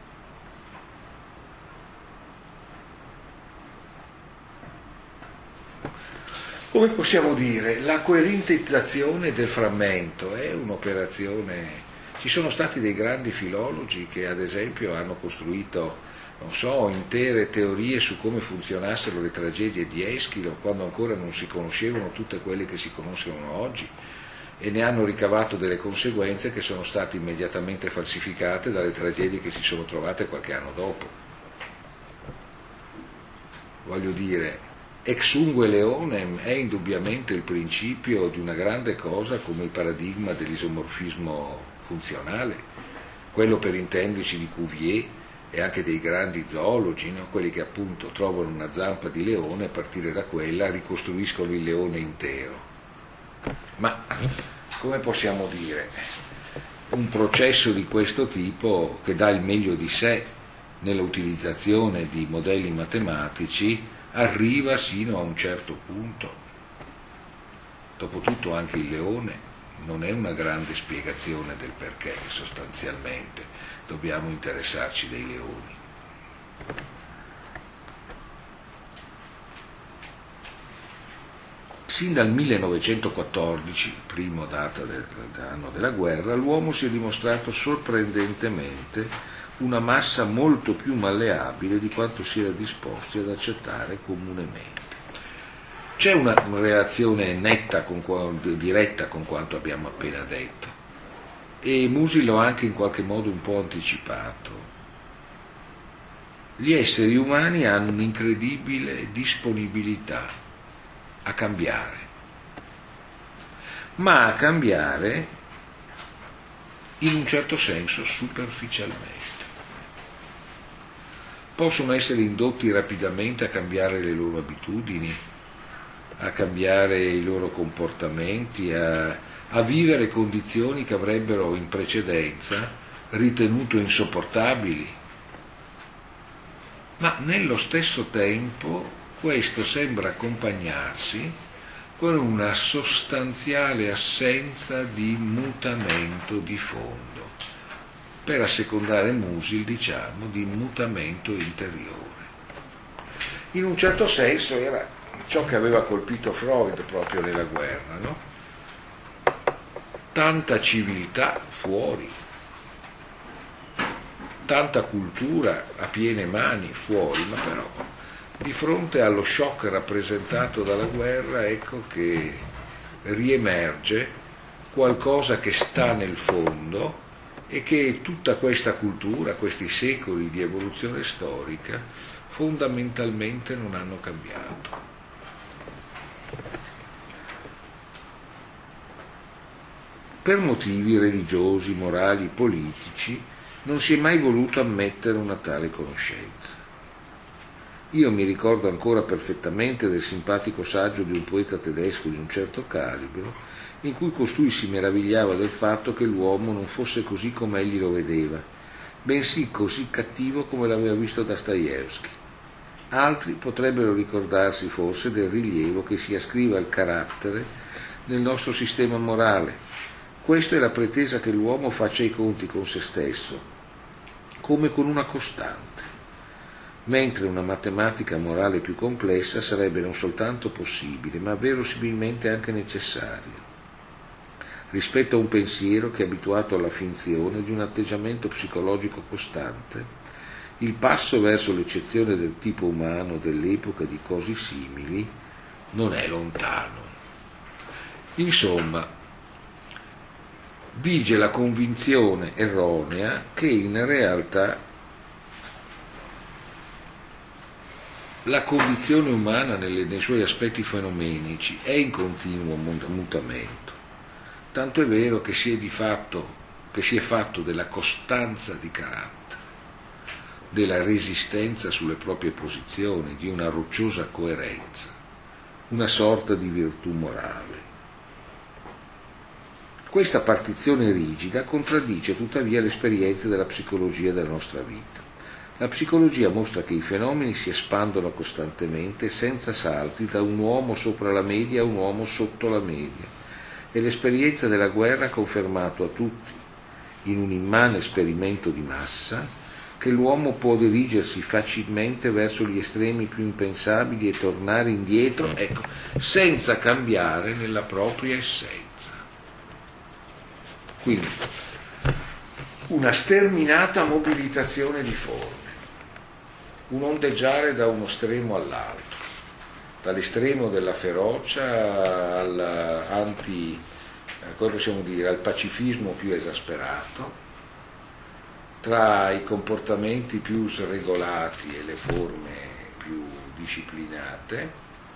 Come possiamo dire, la coerentizzazione del frammento è un'operazione. Ci sono stati dei grandi filologi che ad esempio hanno costruito, non so, intere teorie su come funzionassero le tragedie di Eschilo quando ancora non si conoscevano tutte quelle che si conoscono oggi, e ne hanno ricavato delle conseguenze che sono state immediatamente falsificate dalle tragedie che si sono trovate qualche anno dopo. Voglio dire, ex ungue leonem è indubbiamente il principio di una grande cosa come il paradigma dell'isomorfismo funzionale, quello per intenderci di Cuvier e anche dei grandi zoologi, no? Quelli che appunto trovano una zampa di leone e a partire da quella ricostruiscono il leone intero. Ma come possiamo dire, un processo di questo tipo che dà il meglio di sé nell'utilizzazione di modelli matematici arriva sino a un certo punto. Dopotutto anche il leone non è una grande spiegazione del perché, sostanzialmente dobbiamo interessarci dei leoni. Sin dal millenovecentoquattordici, primo data dell'anno della guerra, l'uomo si è dimostrato sorprendentemente una massa molto più malleabile di quanto si era disposti ad accettare comunemente. C'è una relazione netta, con, diretta con quanto abbiamo appena detto, e Musil lo ha anche in qualche modo un po' anticipato. Gli esseri umani hanno un'incredibile disponibilità a cambiare, ma a cambiare in un certo senso superficialmente. Possono essere indotti rapidamente a cambiare le loro abitudini, a cambiare i loro comportamenti, a, a vivere condizioni che avrebbero in precedenza ritenuto insopportabili, ma nello stesso tempo questo sembra accompagnarsi con una sostanziale assenza di mutamento di fondo, per assecondare Musil, diciamo, di mutamento interiore. In un certo senso era ciò che aveva colpito Freud proprio nella guerra, no? Tanta civiltà fuori, tanta cultura a piene mani fuori, ma però di fronte allo shock rappresentato dalla guerra, ecco che riemerge qualcosa che sta nel fondo e che tutta questa cultura, questi secoli di evoluzione storica, fondamentalmente non hanno cambiato. Per motivi religiosi, morali, politici, non si è mai voluto ammettere una tale conoscenza. Io mi ricordo ancora perfettamente del simpatico saggio di un poeta tedesco di un certo calibro, in cui costui si meravigliava del fatto che l'uomo non fosse così come egli lo vedeva, bensì così cattivo come l'aveva visto Dostoevskij. Altri potrebbero ricordarsi forse del rilievo che si ascrive al carattere nel nostro sistema morale. Questa è la pretesa che l'uomo faccia i conti con se stesso, come con una costante, mentre una matematica morale più complessa sarebbe non soltanto possibile, ma verosimilmente anche necessaria, rispetto a un pensiero che è abituato alla finzione di un atteggiamento psicologico costante. Il passo verso l'eccezione del tipo umano dell'epoca di cose simili non è lontano. Insomma, vige la convinzione erronea che in realtà la condizione umana nelle, nei suoi aspetti fenomenici è in continuo mutamento, tanto è vero che si è di fatto, che si è fatto della costanza di carattere, della resistenza sulle proprie posizioni, di una rocciosa coerenza, una sorta di virtù morale. Questa partizione rigida contraddice tuttavia l'esperienza della psicologia della nostra vita. La psicologia mostra che i fenomeni si espandono costantemente, senza salti, da un uomo sopra la media a un uomo sotto la media, e l'esperienza della guerra ha confermato a tutti, in un immane esperimento di massa, che l'uomo può dirigersi facilmente verso gli estremi più impensabili e tornare indietro, ecco, senza cambiare nella propria essenza. Quindi, una sterminata mobilitazione di forme, un ondeggiare da uno stremo all'altro, dall'estremo della ferocia all'anti, eh, come possiamo dire, al pacifismo più esasperato, tra i comportamenti più sregolati e le forme più disciplinate,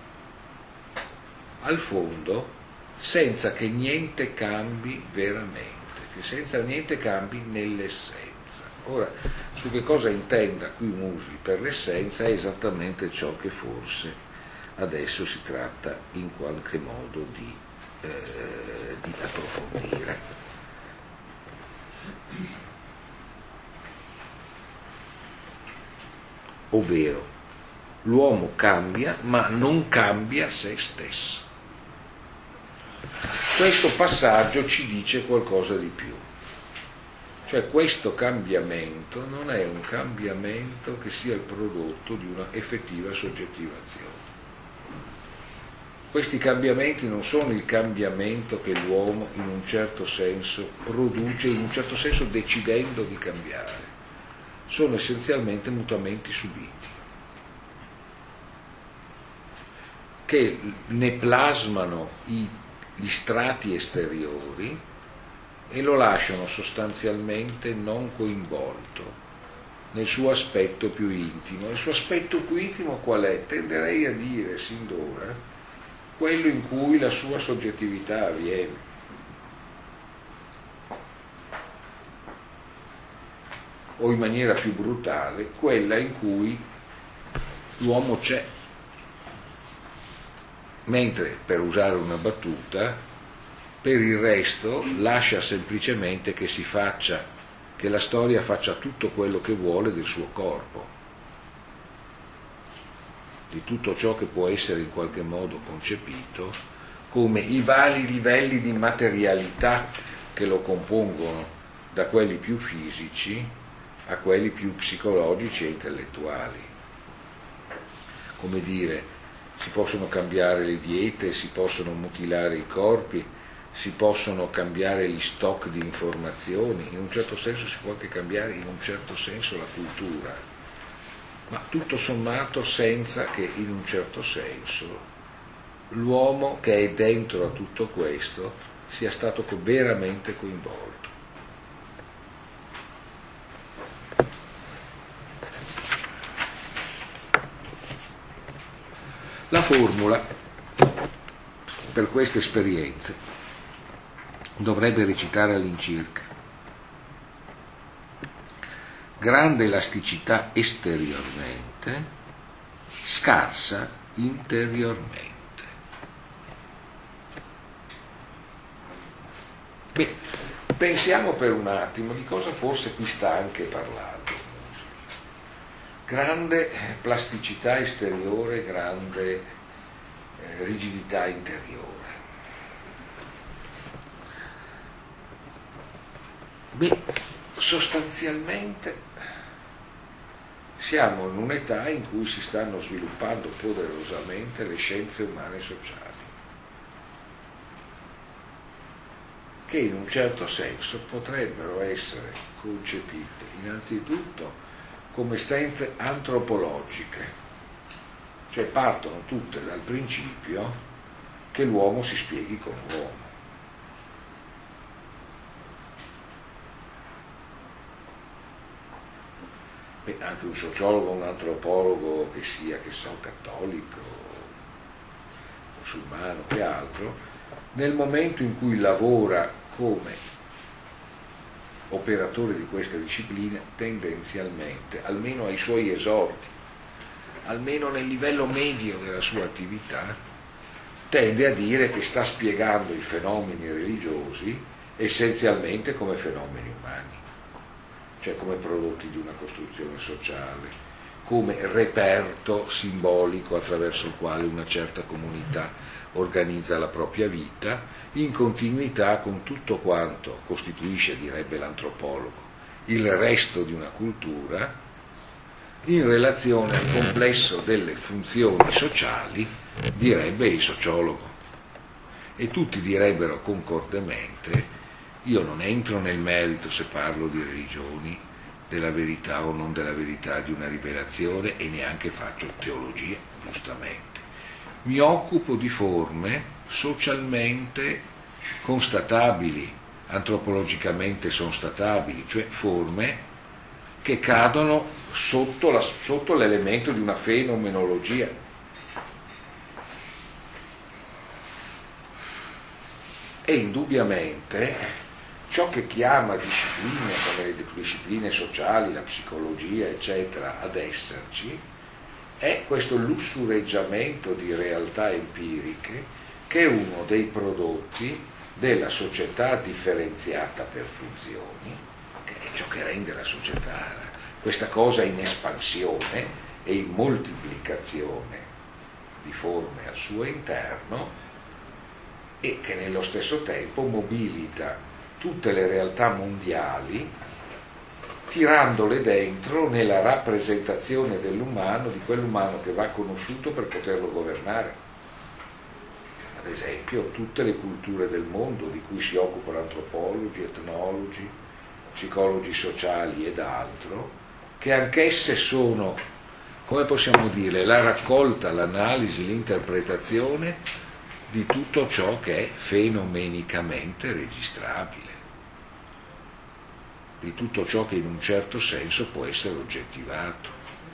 al fondo, senza che niente cambi veramente, che senza niente cambi nell'essenza. Ora, su che cosa intenda qui Musil per l'essenza è esattamente ciò che forse adesso si tratta in qualche modo di, eh, di approfondire. Ovvero, l'uomo cambia, ma non cambia se stesso. questo passaggio ci dice qualcosa di più. Cioè questo cambiamento non è un cambiamento che sia il prodotto di una effettiva soggettivazione. Questi cambiamenti non sono il cambiamento che l'uomo in un certo senso produce, in un certo senso decidendo di cambiare. Sono essenzialmente mutamenti subiti, che ne plasmano i, gli strati esteriori e lo lasciano sostanzialmente non coinvolto nel suo aspetto più intimo. Il suo aspetto più intimo qual è? Tenderei a dire sin d'ora quello in cui la sua soggettività avviene. O in maniera più brutale, quella in cui l'uomo c'è. Mentre, per usare una battuta, per il resto lascia semplicemente che si faccia, che la storia faccia tutto quello che vuole del suo corpo, di tutto ciò che può essere in qualche modo concepito come i vari livelli di materialità che lo compongono, da quelli più fisici a quelli più psicologici e intellettuali. Come dire, si possono cambiare le diete, si possono mutilare i corpi, si possono cambiare gli stock di informazioni, in un certo senso si può anche cambiare in un certo senso la cultura, ma tutto sommato senza che in un certo senso l'uomo che è dentro a tutto questo sia stato veramente coinvolto. La formula per queste esperienze dovrebbe recitare all'incirca: grande elasticità esteriormente, scarsa interiormente. Beh, pensiamo per un attimo di cosa forse qui sta anche parlando. Grande plasticità esteriore, grande eh, rigidità interiore. Beh, sostanzialmente siamo in un'età in cui si stanno sviluppando poderosamente le scienze umane e sociali, che in un certo senso potrebbero essere concepite innanzitutto come scienze antropologiche, cioè partono tutte dal principio che l'uomo si spieghi con l'uomo. Beh, anche un sociologo, un antropologo che sia, che so, cattolico, musulmano, che altro, nel momento in cui lavora come operatore di questa disciplina, tendenzialmente, almeno ai suoi esordi, almeno nel livello medio della sua attività, tende a dire che sta spiegando i fenomeni religiosi essenzialmente come fenomeni umani, cioè come prodotti di una costruzione sociale, come reperto simbolico attraverso il quale una certa comunità organizza la propria vita, in continuità con tutto quanto costituisce, direbbe l'antropologo, il resto di una cultura, in relazione al complesso delle funzioni sociali, direbbe il sociologo. E tutti direbbero concordemente: io non entro nel merito, se parlo di religioni, della verità o non della verità di una rivelazione, e neanche faccio teologia, giustamente. Mi occupo di forme socialmente constatabili, antropologicamente constatabili, cioè forme che cadono sotto, la, sotto l'elemento di una fenomenologia. E indubbiamente ciò che chiama discipline come le discipline sociali, la psicologia, eccetera, ad esserci, è questo lussureggiamento di realtà empiriche che è uno dei prodotti della società differenziata per funzioni, che è ciò che rende la società, questa cosa in espansione e in moltiplicazione di forme al suo interno, e che nello stesso tempo mobilita tutte le realtà mondiali, tirandole dentro nella rappresentazione dell'umano, di quell'umano che va conosciuto per poterlo governare. Ad esempio tutte le culture del mondo di cui si occupano antropologi, etnologi, psicologi sociali ed altro, che anch'esse sono, come possiamo dire, la raccolta, l'analisi, l'interpretazione di tutto ciò che è fenomenicamente registrabile, di tutto ciò che in un certo senso può essere oggettivato.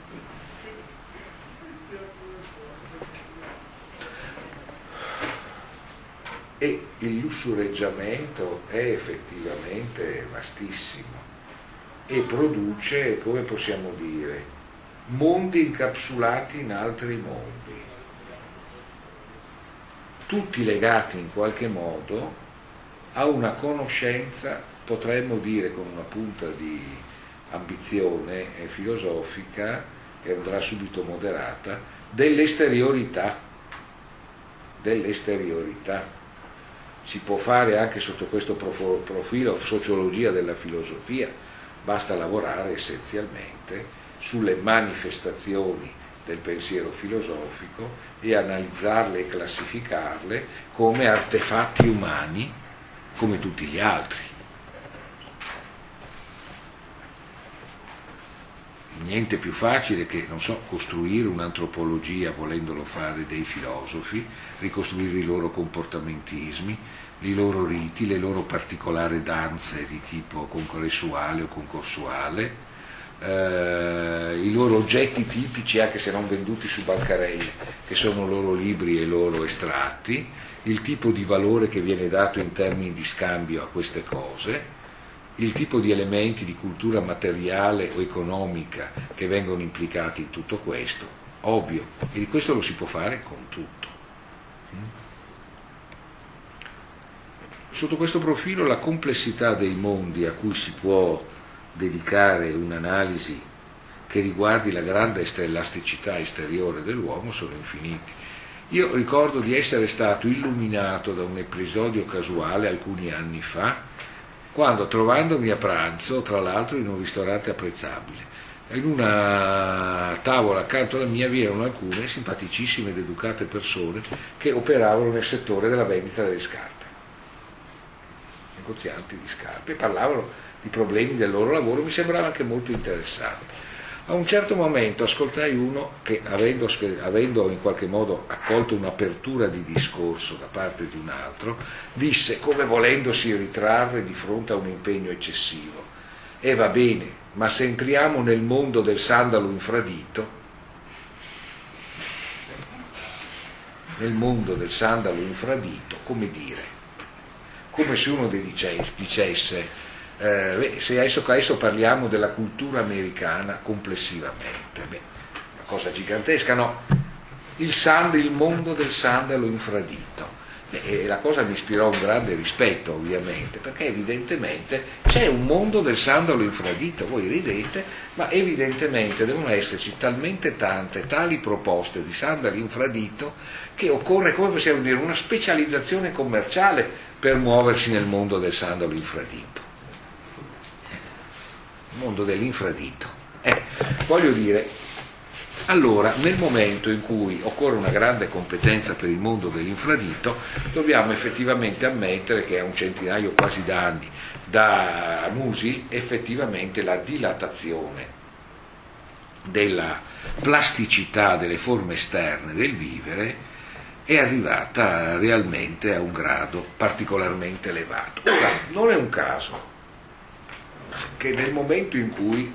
E il lussureggiamento è effettivamente vastissimo e produce, come possiamo dire, mondi incapsulati in altri mondi, tutti legati in qualche modo a una conoscenza, potremmo dire con una punta di ambizione filosofica, che andrà subito moderata, dell'esteriorità, dell'esteriorità. Si può fare anche sotto questo profilo sociologia della filosofia, basta lavorare essenzialmente sulle manifestazioni del pensiero filosofico e analizzarle e classificarle come artefatti umani come tutti gli altri. Niente più facile che, non so, costruire un'antropologia volendolo fare dei filosofi, ricostruire i loro comportamentismi, i loro riti, le loro particolari danze di tipo congressuale o concorsuale, eh, i loro oggetti tipici, anche se non venduti su bancarelle, che sono loro libri e i loro estratti, il tipo di valore che viene dato in termini di scambio a queste cose, il tipo di elementi di cultura materiale o economica che vengono implicati in tutto questo, ovvio, e di questo lo si può fare con tutto. Sotto questo profilo la complessità dei mondi a cui si può dedicare un'analisi che riguardi la grande elasticità esteriore dell'uomo sono infiniti. Io ricordo di essere stato illuminato da un episodio casuale alcuni anni fa, quando, trovandomi a pranzo, tra l'altro in un ristorante apprezzabile, in una tavola accanto alla mia vi erano alcune simpaticissime ed educate persone che operavano nel settore della vendita delle scarpe, negozianti di scarpe, e parlavano di problemi del loro lavoro, mi sembrava anche molto interessante. A un certo momento ascoltai uno che, avendo, avendo in qualche modo accolto un'apertura di discorso da parte di un altro, disse, come volendosi ritrarre di fronte a un impegno eccessivo: e va bene, ma se entriamo nel mondo del sandalo infradito, nel mondo del sandalo infradito, come dire, come se uno dicesse, Eh, se adesso, adesso parliamo della cultura americana complessivamente, beh, una cosa gigantesca, no? Il, sand, il mondo del sandalo infradito, beh, e la cosa mi ispirò un grande rispetto, ovviamente, perché evidentemente c'è un mondo del sandalo infradito, voi ridete, ma evidentemente devono esserci talmente tante, tali proposte di sandalo infradito, che occorre, come possiamo dire, una specializzazione commerciale per muoversi nel mondo del sandalo infradito. Mondo dell'infradito. Eh, voglio dire, allora, nel momento in cui occorre una grande competenza per il mondo dell'infradito, dobbiamo effettivamente ammettere che a un centinaio quasi d'anni da Musil, effettivamente la dilatazione della plasticità delle forme esterne del vivere è arrivata realmente a un grado particolarmente elevato. Ora, non è un caso che nel momento in cui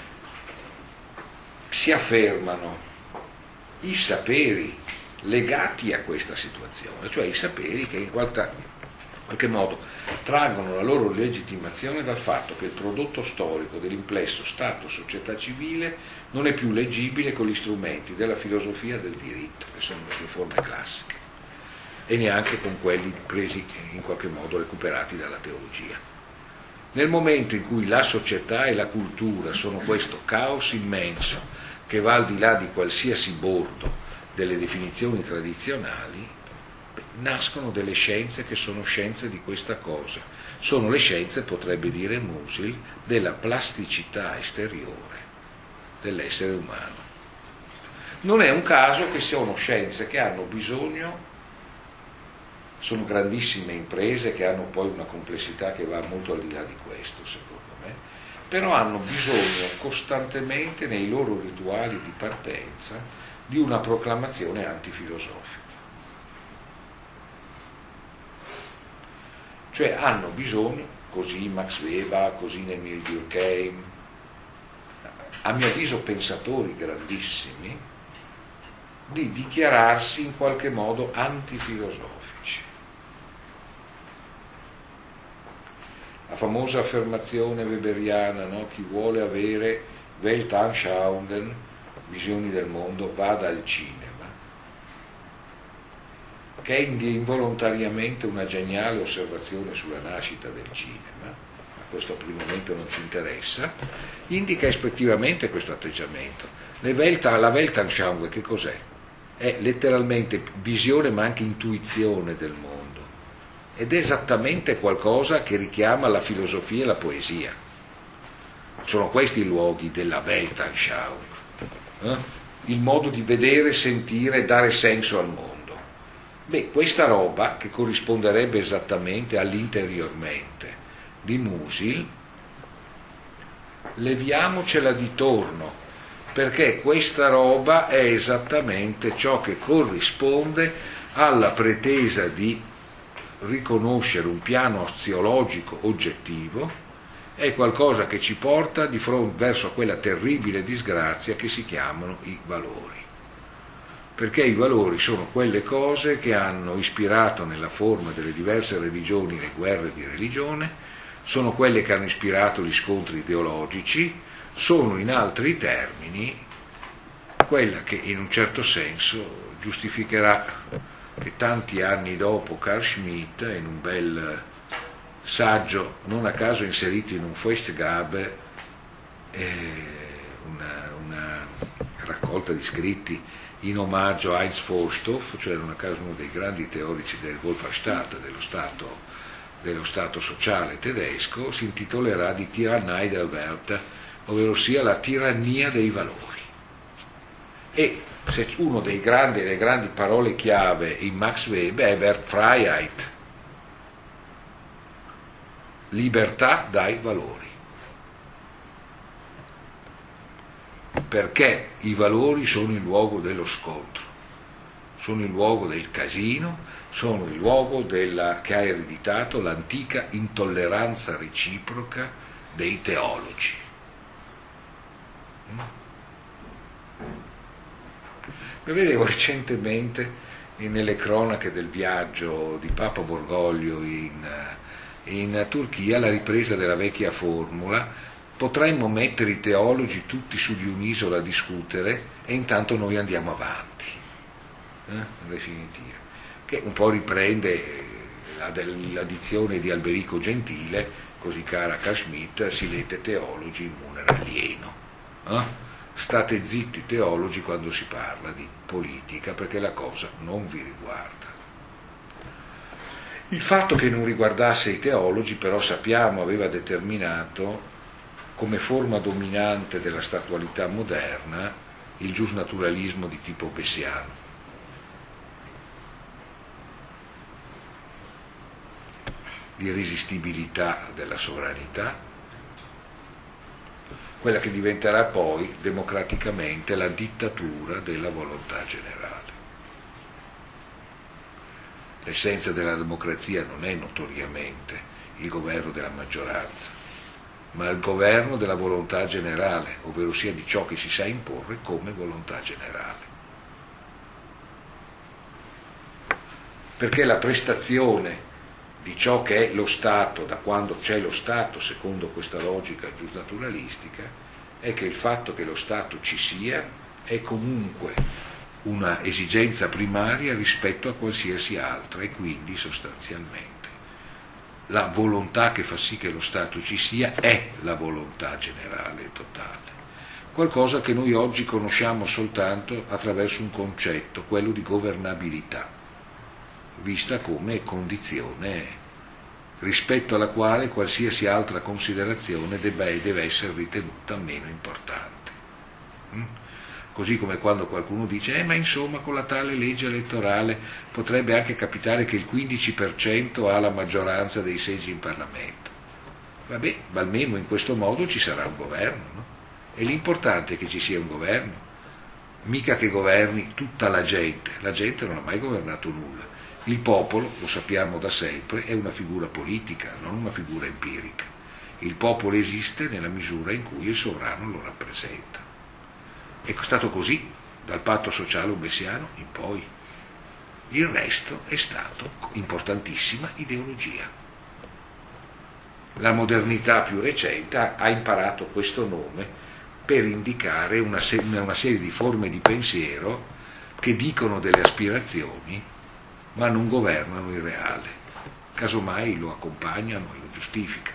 si affermano i saperi legati a questa situazione, cioè i saperi che in qualche, qualche modo traggono la loro legittimazione dal fatto che il prodotto storico dell'implesso Stato, società civile, non è più leggibile con gli strumenti della filosofia del diritto, che sono le sue forme classiche, e neanche con quelli presi in qualche modo recuperati dalla teologia. Nel momento in cui la società e la cultura sono questo caos immenso che va al di là di qualsiasi bordo delle definizioni tradizionali, beh, nascono delle scienze che sono scienze di questa cosa. Sono le scienze, potrebbe dire Musil, della plasticità esteriore dell'essere umano. Non è un caso che siano scienze che hanno bisogno, sono grandissime imprese che hanno poi una complessità che va molto al di là di questo, secondo me, però hanno bisogno costantemente nei loro rituali di partenza di una proclamazione antifilosofica. Cioè hanno bisogno, così Max Weber, così Emile Durkheim, a mio avviso pensatori grandissimi, di dichiararsi in qualche modo antifilosofici. La famosa affermazione weberiana, no? Chi vuole avere Weltanschauungen, visioni del mondo, vada al cinema, che è involontariamente una geniale osservazione sulla nascita del cinema, ma questo a primo momento non ci interessa, indica effettivamente questo atteggiamento. Le Welta, la Weltanschauung che cos'è? È letteralmente visione ma anche intuizione del mondo, ed è esattamente qualcosa che richiama la filosofia e la poesia. Sono questi i luoghi della Weltanschauung, eh? Il modo di vedere, sentire e dare senso al mondo. Beh, questa roba, che corrisponderebbe esattamente all'interiormente di Musil, leviamocela di torno, perché questa roba è esattamente ciò che corrisponde alla pretesa di riconoscere un piano aziologico oggettivo, è qualcosa che ci porta di fronte verso quella terribile disgrazia che si chiamano i valori. Perché i valori sono quelle cose che hanno ispirato nella forma delle diverse religioni le guerre di religione, sono quelle che hanno ispirato gli scontri ideologici, sono in altri termini quella che in un certo senso giustificherà che tanti anni dopo Carl Schmitt, in un bel saggio non a caso inserito in un Feuchtgabe, eh, una, una raccolta di scritti in omaggio a Heinz Forsthoff, cioè non a caso uno dei grandi teorici del Wohlfahrtsstaat, dello Stato, dello Stato sociale tedesco, si intitolerà di Tyrannei der Werte, ovvero sia la tirannia dei valori. E se uno dei grandi, delle grandi parole chiave in Max Weber è Wertfreiheit, libertà dai valori. Perché i valori sono il luogo dello scontro, sono il luogo del casino, sono il luogo della, che ha ereditato l'antica intolleranza reciproca dei teologi. Lo vedevo recentemente nelle cronache del viaggio di Papa Bergoglio in, in Turchia, la ripresa della vecchia formula: potremmo mettere i teologi tutti su di un'isola a discutere e intanto noi andiamo avanti, eh? In definitiva, che un po' riprende la, la dizione di Alberico Gentile, così cara a Carl Schmitt, silete teologi in munere alieno. Eh? State zitti teologi quando si parla di politica, perché la cosa non vi riguarda. Il fatto che non riguardasse i teologi, però, sappiamo aveva determinato come forma dominante della statualità moderna il giusnaturalismo di tipo bessiano. L'irresistibilità della sovranità, quella che diventerà poi democraticamente la dittatura della volontà generale. L'essenza della democrazia non è notoriamente il governo della maggioranza, ma il governo della volontà generale, ovvero sia di ciò che si sa imporre come volontà generale. Perché la prestazione di ciò che è lo Stato, da quando c'è lo Stato, secondo questa logica giusnaturalistica, è che il fatto che lo Stato ci sia è comunque una esigenza primaria rispetto a qualsiasi altra, e quindi sostanzialmente la volontà che fa sì che lo Stato ci sia è la volontà generale e totale, qualcosa che noi oggi conosciamo soltanto attraverso un concetto, quello di governabilità. vista come condizione rispetto alla quale qualsiasi altra considerazione debba, deve essere ritenuta meno importante. Mm? Così come quando qualcuno dice, eh, ma insomma con la tale legge elettorale potrebbe anche capitare che il quindici per cento ha la maggioranza dei seggi in Parlamento. Vabbè, ma almeno in questo modo ci sarà un governo, no? E l'importante è che ci sia un governo, mica che governi tutta la gente. La gente non ha mai governato nulla. Il popolo, lo sappiamo da sempre, è una figura politica, non una figura empirica. Il popolo esiste nella misura in cui il sovrano lo rappresenta. È stato così dal patto sociale obesiano in poi. Il resto è stato importantissima ideologia. La modernità più recente ha imparato questo nome per indicare una serie, una serie di forme di pensiero che dicono delle aspirazioni ma non governano il reale, casomai lo accompagnano e lo giustificano.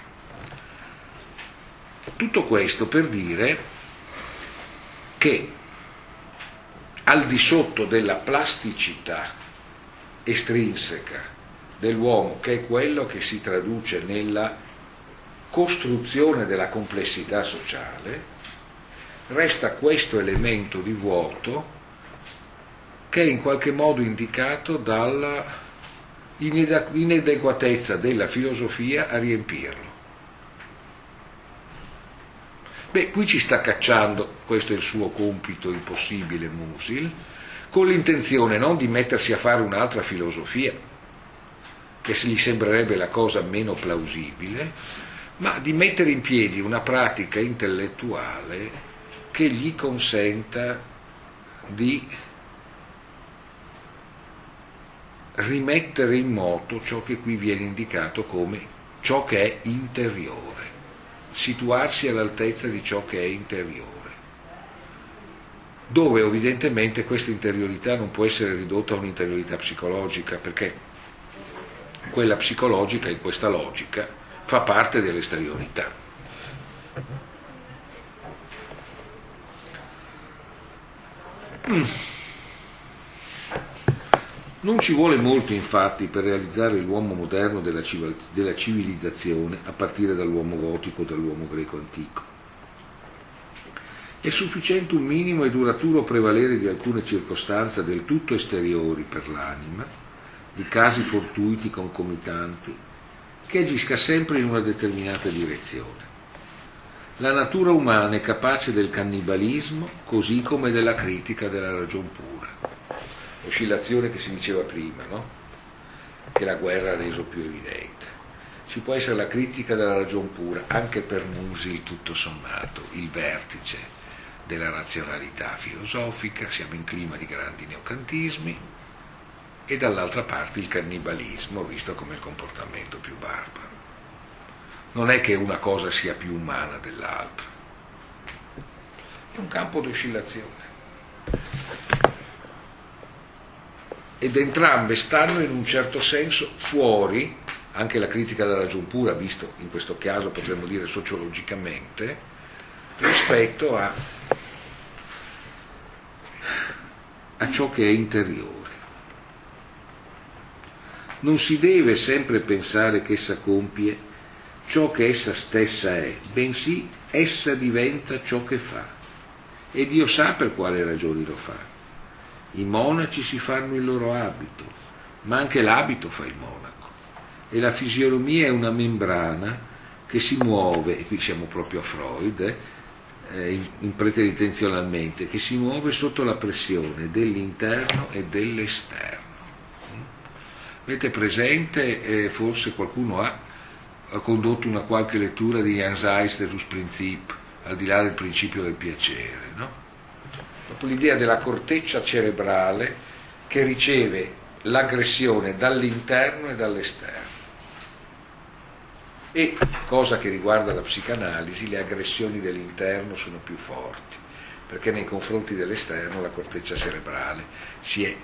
Tutto questo per dire che al di sotto della plasticità estrinseca dell'uomo, che è quello che si traduce nella costruzione della complessità sociale, resta questo elemento di vuoto che è in qualche modo indicato dalla inadeguatezza della filosofia a riempirlo. Beh, qui ci sta cacciando, questo è il suo compito impossibile, Musil, con l'intenzione non di mettersi a fare un'altra filosofia, che gli sembrerebbe la cosa meno plausibile, ma di mettere in piedi una pratica intellettuale che gli consenta di rimettere in moto ciò che qui viene indicato come ciò che è interiore, situarsi all'altezza di ciò che è interiore, dove evidentemente questa interiorità non può essere ridotta a un'interiorità psicologica, perché quella psicologica in questa logica fa parte dell'esteriorità. Mm. Non ci vuole molto infatti per realizzare l'uomo moderno della civilizzazione a partire dall'uomo gotico, dall'uomo greco antico. È sufficiente un minimo e duraturo prevalere di alcune circostanze del tutto esteriori per l'anima, di casi fortuiti concomitanti, che agisca sempre in una determinata direzione. La natura umana è capace del cannibalismo così come della critica della ragion pura. Oscillazione che si diceva prima, no? Che la guerra ha reso più evidente. Ci può essere la critica della ragion pura, anche per Musil tutto sommato, il vertice della razionalità filosofica, siamo in clima di grandi neocantismi, e dall'altra parte il cannibalismo, visto come il comportamento più barbaro. Non è che una cosa sia più umana dell'altra, è un campo d'oscillazione. Ed entrambe stanno in un certo senso fuori, anche la critica della ragion pura, visto in questo caso potremmo dire sociologicamente, rispetto a, a ciò che è interiore. Non si deve sempre pensare che essa compie ciò che essa stessa è, bensì essa diventa ciò che fa, e Dio sa per quale ragioni lo fa. I monaci si fanno il loro abito, ma anche l'abito fa il monaco, e la fisionomia è una membrana che si muove, e qui siamo proprio a Freud, eh, impreterintenzionalmente, che si muove sotto la pressione dell'interno e dell'esterno. Avete presente, eh, forse qualcuno ha, ha condotto una qualche lettura di Jan Zeist sus Prinzip, al di là del principio del piacere, no? L'idea della corteccia cerebrale che riceve l'aggressione dall'interno e dall'esterno. E, cosa che riguarda la psicanalisi, le aggressioni dell'interno sono più forti, perché nei confronti dell'esterno la corteccia cerebrale si è,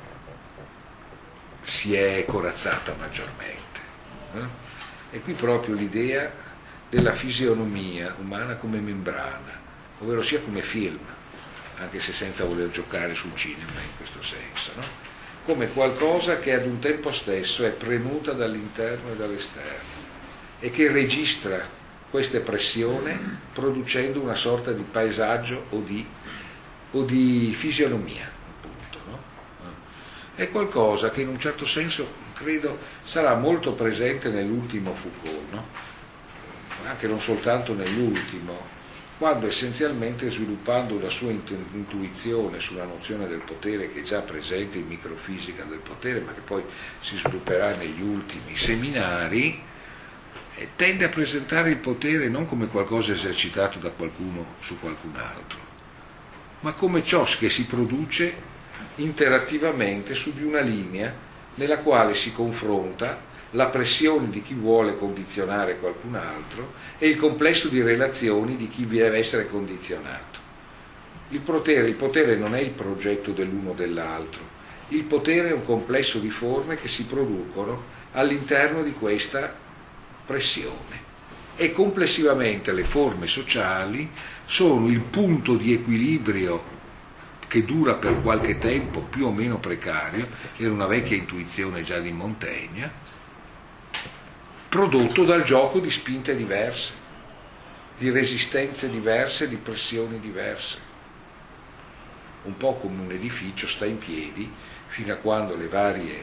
si è corazzata maggiormente. Eh? E qui proprio l'idea della fisionomia umana come membrana, ovvero sia come film, anche se senza voler giocare sul cinema in questo senso, no? come qualcosa che ad un tempo stesso è premuta dall'interno e dall'esterno e che registra queste pressioni producendo una sorta di paesaggio o di, o di fisionomia, appunto, no? È qualcosa che in un certo senso credo sarà molto presente nell'ultimo Foucault, no? Anche non soltanto nell'ultimo, quando essenzialmente, sviluppando una sua intuizione sulla nozione del potere che è già presente in microfisica del potere, ma che poi si svilupperà negli ultimi seminari, eh, tende a presentare il potere non come qualcosa esercitato da qualcuno su qualcun altro, ma come ciò che si produce interattivamente su di una linea nella quale si confronta la pressione di chi vuole condizionare qualcun altro e il complesso di relazioni di chi deve essere condizionato. Il potere, il potere non è il progetto dell'uno o dell'altro, il potere è un complesso di forme che si producono all'interno di questa pressione e complessivamente le forme sociali sono il punto di equilibrio che dura per qualche tempo più o meno precario, era una vecchia intuizione già di Montaigne, prodotto dal gioco di spinte diverse, di resistenze diverse, di pressioni diverse. Un po' come un edificio sta in piedi fino a quando le varie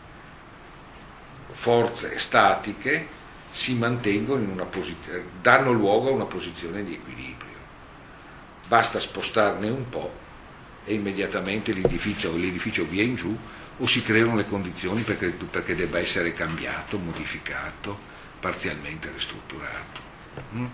forze statiche si mantengono in una posizione, danno luogo a una posizione di equilibrio. Basta spostarne un po' e immediatamente l'edificio, l'edificio viene giù, o si creano le condizioni perché, perché debba essere cambiato, modificato, parzialmente ristrutturato. Mm?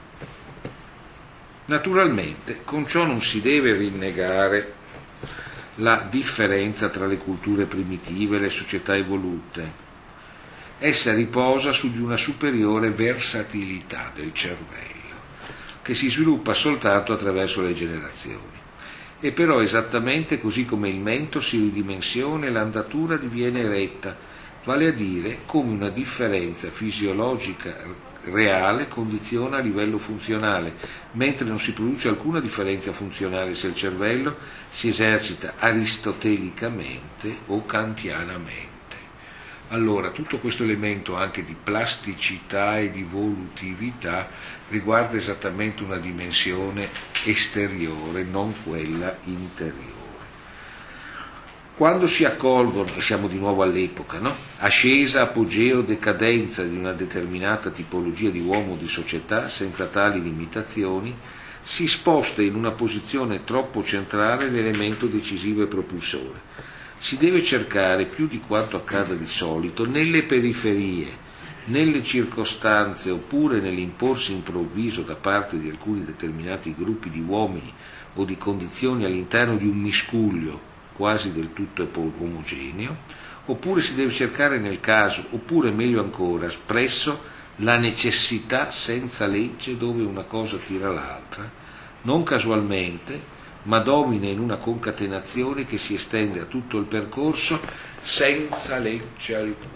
Naturalmente con ciò non si deve rinnegare la differenza tra le culture primitive e le società evolute. Essa riposa su di una superiore versatilità del cervello, che si sviluppa soltanto attraverso le generazioni. E però esattamente così come il mento si ridimensiona e l'andatura diviene retta, vale a dire come una differenza fisiologica reale condiziona a livello funzionale, mentre non si produce alcuna differenza funzionale se il cervello si esercita aristotelicamente o kantianamente. Allora, tutto questo elemento anche di plasticità e di volutività riguarda esattamente una dimensione esteriore, non quella interiore. Quando si accolgono, siamo di nuovo all'epoca, no? Ascesa, apogeo, decadenza di una determinata tipologia di uomo o di società, senza tali limitazioni, si sposta in una posizione troppo centrale l'elemento decisivo e propulsore. Si deve cercare, più di quanto accada di solito, nelle periferie, nelle circostanze oppure nell'imporsi improvviso da parte di alcuni determinati gruppi di uomini o di condizioni all'interno di un miscuglio quasi del tutto omogeneo, oppure si deve cercare nel caso, oppure meglio ancora, presso la necessità senza legge dove una cosa tira l'altra, non casualmente, ma domina in una concatenazione che si estende a tutto il percorso senza legge alcuna.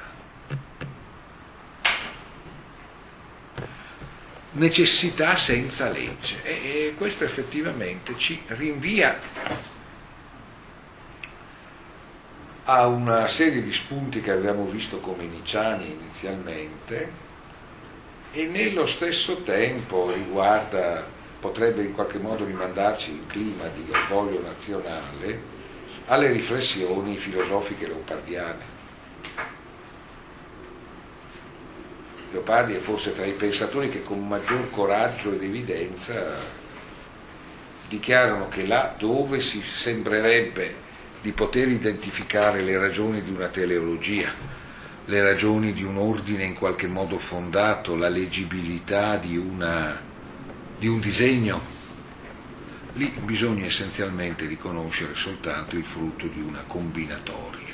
Necessità senza legge, e, e questo effettivamente ci rinvia a una serie di spunti che avevamo visto come nicciani inizialmente e nello stesso tempo riguarda, potrebbe in qualche modo rimandarci il clima di orgoglio nazionale alle riflessioni filosofiche leopardiane. Leopardi è forse tra i pensatori che con maggior coraggio ed evidenza dichiarano che là dove si sembrerebbe di poter identificare le ragioni di una teleologia, le ragioni di un ordine in qualche modo fondato, la leggibilità di, una, di un disegno, lì bisogna essenzialmente riconoscere soltanto il frutto di una combinatoria,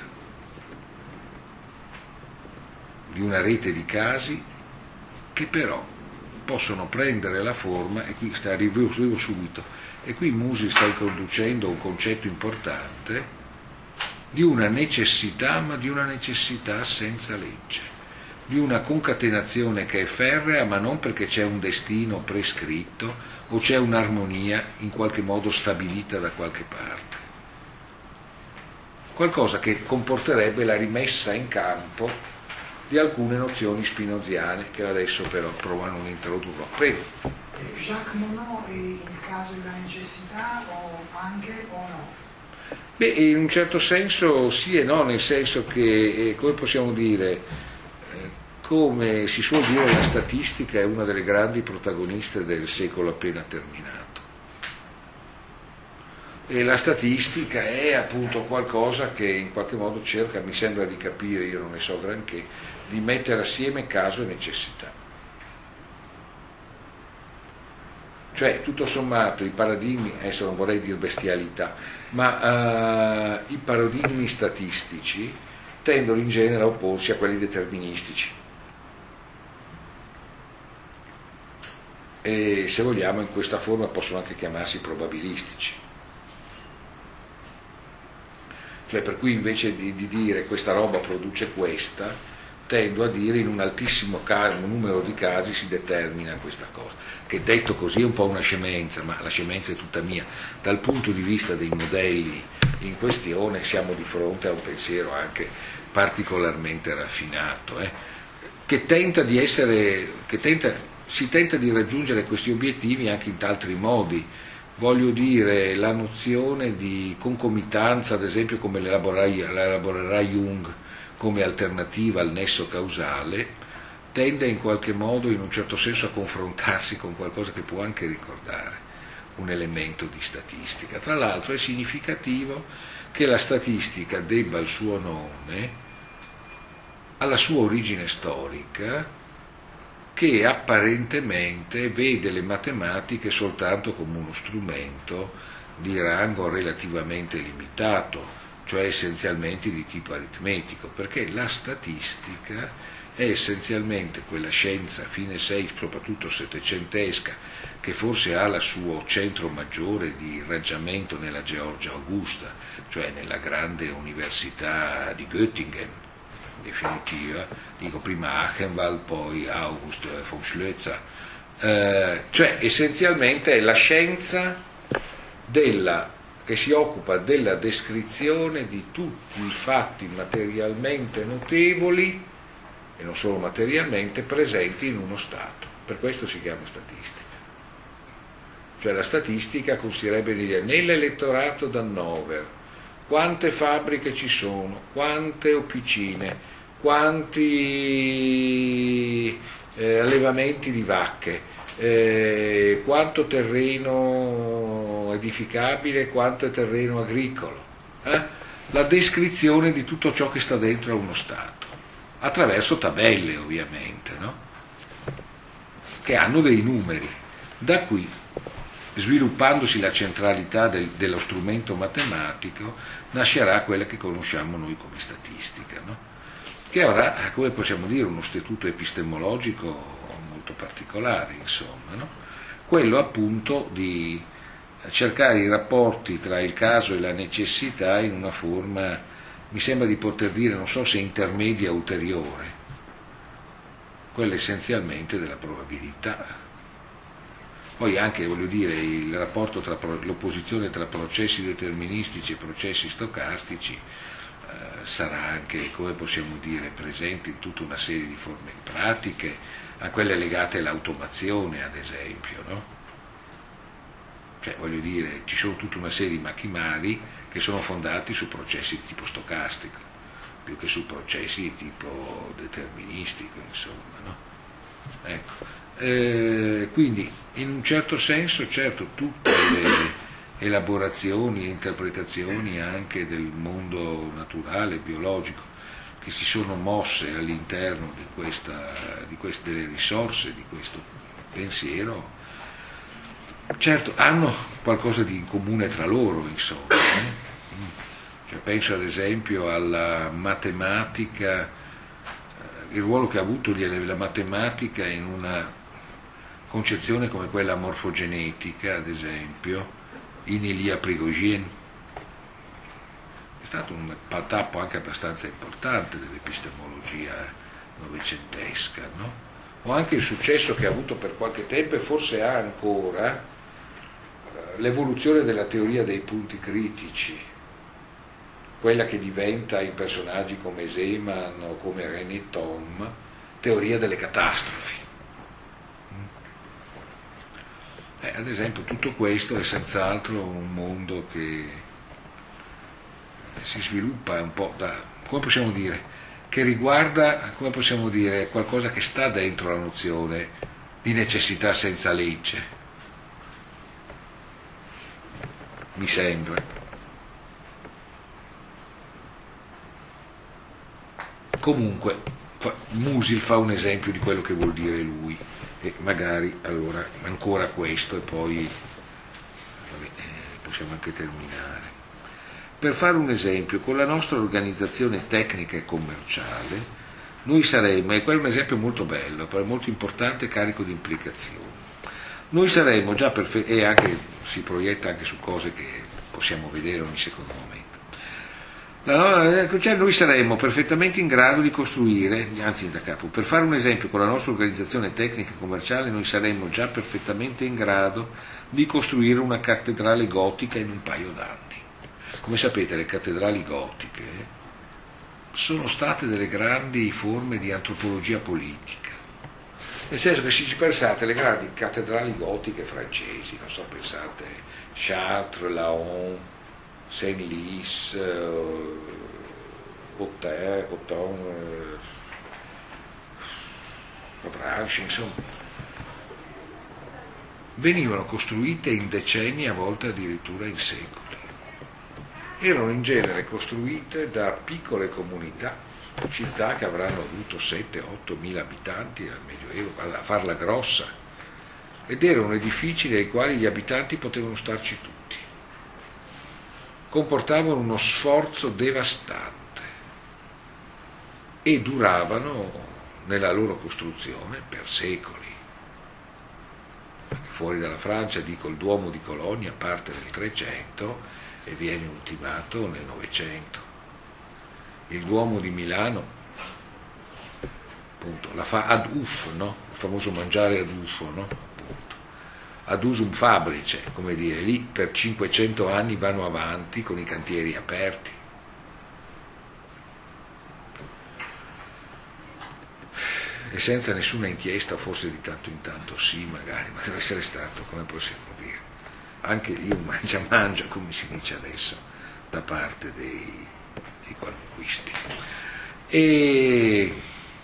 di una rete di casi che però possono prendere la forma, e qui sta, arrivo subito, e qui Musi sta introducendo un concetto importante, di una necessità, ma di una necessità senza legge, di una concatenazione che è ferrea, ma non perché c'è un destino prescritto o c'è un'armonia in qualche modo stabilita da qualche parte. qualcosa che comporterebbe la rimessa in campo di alcune nozioni spinoziane che adesso però provo a non introdurrò. Prego. Jacques Monod è il caso della necessità o anche o no? Beh, in un certo senso sì e no, nel senso che, eh, come possiamo dire, eh, come si suol dire, la statistica è una delle grandi protagoniste del secolo appena terminato. E la statistica è appunto qualcosa che in qualche modo cerca, mi sembra di capire, io non ne so granché, di mettere assieme caso e necessità. Cioè, tutto sommato, i paradigmi, adesso non vorrei dire bestialità, ma uh, i paradigmi statistici tendono in genere a opporsi a quelli deterministici. E se vogliamo, in questa forma possono anche chiamarsi probabilistici. Cioè, per cui invece di, di dire questa roba produce questa, tendo a dire in un altissimo caso, un numero di casi si determina questa cosa, che detto così è un po' una scemenza, ma la scemenza è tutta mia. Dal punto di vista dei modelli in questione siamo di fronte a un pensiero anche particolarmente raffinato, eh, che tenta di essere, che tenta, si tenta di raggiungere questi obiettivi anche in altri modi. Voglio dire, la nozione di concomitanza, ad esempio come l'elaborerà Jung, come alternativa al nesso causale, tende in qualche modo, in un certo senso, a confrontarsi con qualcosa che può anche ricordare un elemento di statistica. Tra l'altro è significativo che la statistica debba il suo nome alla sua origine storica, che apparentemente vede le matematiche soltanto come uno strumento di rango relativamente limitato, cioè essenzialmente di tipo aritmetico, perché la statistica è essenzialmente quella scienza fine sei, soprattutto settecentesca, che forse ha il suo centro maggiore di irraggiamento nella Georgia Augusta, cioè nella grande università di Göttingen, in definitiva, dico prima Achenwald, poi August von Schlözer, eh, cioè essenzialmente è la scienza della che si occupa della descrizione di tutti i fatti materialmente notevoli, e non solo materialmente, presenti in uno Stato. Per questo si chiama statistica. Cioè la statistica consisterebbe di dire nell'elettorato d'Hannover quante fabbriche ci sono, quante officine, quanti eh, allevamenti di vacche, Eh, quanto terreno edificabile, quanto è terreno agricolo, eh? La descrizione di tutto ciò che sta dentro a uno Stato, attraverso tabelle ovviamente, no? Che hanno dei numeri. Da qui, sviluppandosi la centralità del, dello strumento matematico, nascerà quella che conosciamo noi come statistica, no? Che avrà, come possiamo dire, uno statuto epistemologico molto particolare, insomma, no? Quello appunto di cercare i rapporti tra il caso e la necessità in una forma, mi sembra di poter dire, non so se intermedia o ulteriore, quella essenzialmente della probabilità. Poi anche, voglio dire, il rapporto tra l'opposizione tra processi deterministici e processi stocastici eh, sarà anche, come possiamo dire, presente in tutta una serie di forme pratiche, a quelle legate all'automazione, ad esempio, no? Cioè, voglio dire, ci sono tutta una serie di macchinari che sono fondati su processi di tipo stocastico, più che su processi di tipo deterministico, insomma, no? Ecco. Eh, quindi, in un certo senso, certo, tutte le elaborazioni e interpretazioni anche del mondo naturale, biologico, che si sono mosse all'interno di questa, di queste delle risorse di questo pensiero, certo hanno qualcosa di in comune tra loro, insomma. Eh? Cioè, penso ad esempio alla matematica, il ruolo che ha avuto la matematica in una concezione come quella morfogenetica, ad esempio, in Ilya Prigogine. È stato un tappo anche abbastanza importante dell'epistemologia novecentesca, no? O anche il successo che ha avuto per qualche tempo e forse ha ancora l'evoluzione della teoria dei punti critici, quella che diventa in personaggi come Zeman o come René Thom, teoria delle catastrofi. Eh, ad esempio tutto questo è senz'altro un mondo che si sviluppa un po' da, come possiamo dire, che riguarda, come possiamo dire, qualcosa che sta dentro la nozione di necessità senza legge, mi sembra. Comunque Musil fa un esempio di quello che vuol dire lui, e magari allora ancora questo e poi vabbè, possiamo anche terminare. Per fare un esempio, con la nostra organizzazione tecnica e commerciale noi saremmo, e quello è un esempio molto bello, però molto importante e carico di implicazioni, noi saremmo già perfetti, e anche si proietta anche su cose che possiamo vedere ogni secondo momento. Cioè noi saremmo perfettamente in grado di costruire, anzi da capo, per fare un esempio, con la nostra organizzazione tecnica e commerciale noi saremmo già perfettamente in grado di costruire una cattedrale gotica in un paio d'anni. Come sapete, le cattedrali gotiche sono state delle grandi forme di antropologia politica, nel senso che se ci pensate, le grandi cattedrali gotiche francesi, non so, pensate Chartres, Laon, Senlis, Autun, Autun, Avranches, insomma, venivano costruite in decenni, a volte addirittura in secoli. Erano in genere costruite da piccole comunità, città che avranno avuto sette otto mila abitanti al Medioevo, a farla grossa, ed erano edifici nei quali gli abitanti potevano starci tutti. Comportavano uno sforzo devastante e duravano nella loro costruzione per secoli. Fuori dalla Francia, dico, il Duomo di Colonia parte nel Trecento e viene ultimato nel Novecento. Il Duomo di Milano, appunto, la fa ad uff, no? Il famoso mangiare ad uffo, no? Appunto. Ad usum fabrice, come dire, lì per cinquecento anni vanno avanti con i cantieri aperti. E senza nessuna inchiesta, forse di tanto in tanto sì, magari, ma deve essere stato, come possiamo dire, anche lì un mangia-mangia, come si dice adesso, da parte dei, dei qualunquisti. E,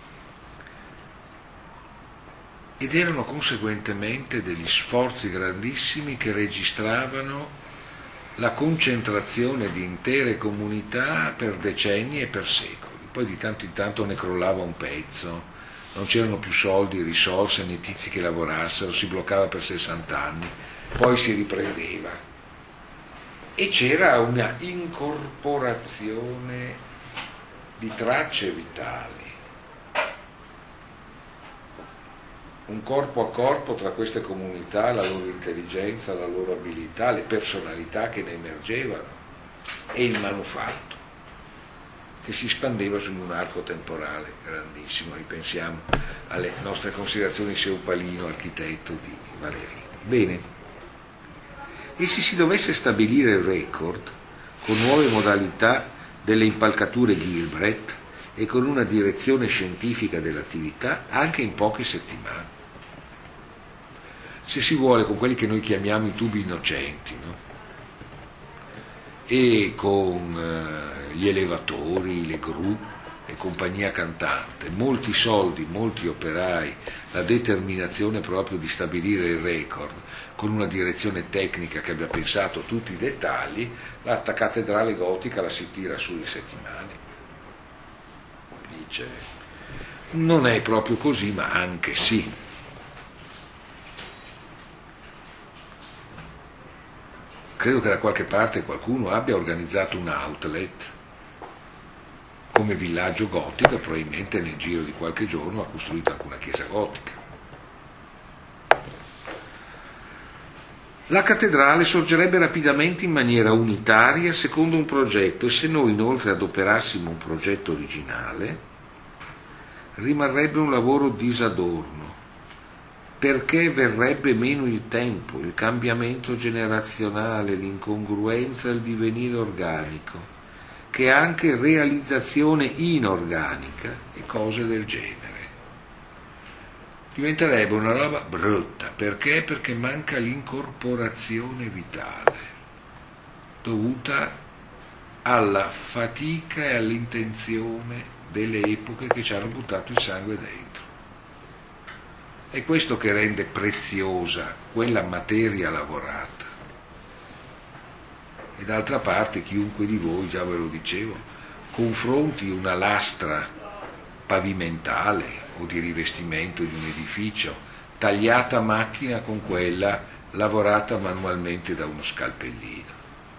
ed erano conseguentemente degli sforzi grandissimi che registravano la concentrazione di intere comunità per decenni e per secoli. Poi di tanto in tanto ne crollava un pezzo, non c'erano più soldi, risorse, né tizi che lavorassero, si bloccava per sessanta anni, poi si riprendeva e c'era una incorporazione di tracce vitali, un corpo a corpo tra queste comunità, la loro intelligenza, la loro abilità, le personalità che ne emergevano e il manufatto che si spandeva su un arco temporale grandissimo. Ripensiamo alle nostre considerazioni su Eupalino, architetto di Valerio. Bene, e se si dovesse stabilire il record con nuove modalità delle impalcature Gilbreth e con una direzione scientifica dell'attività anche in poche settimane, se si vuole con quelli che noi chiamiamo i tubi innocenti, no? E con eh, gli elevatori, le gru e compagnia cantante, molti soldi, molti operai, la determinazione proprio di stabilire il record con una direzione tecnica che abbia pensato tutti i dettagli, la cattedrale gotica la si tira sulle settimane. Dice, non è proprio così, ma anche sì. Credo che da qualche parte qualcuno abbia organizzato un outlet come villaggio gotico e probabilmente nel giro di qualche giorno ha costruito anche una chiesa gotica. La cattedrale sorgerebbe rapidamente in maniera unitaria secondo un progetto e se noi inoltre adoperassimo un progetto originale rimarrebbe un lavoro disadorno, perché verrebbe meno il tempo, il cambiamento generazionale, l'incongruenza, il divenire organico, che anche realizzazione inorganica e cose del genere. Diventerebbe una roba brutta. Perché? Perché manca l'incorporazione vitale, dovuta alla fatica e all'intenzione delle epoche che ci hanno buttato il sangue dentro. È questo che rende preziosa quella materia lavorata. E d'altra parte chiunque di voi, già ve lo dicevo, confronti una lastra pavimentale o di rivestimento di un edificio tagliata a macchina con quella lavorata manualmente da uno scalpellino.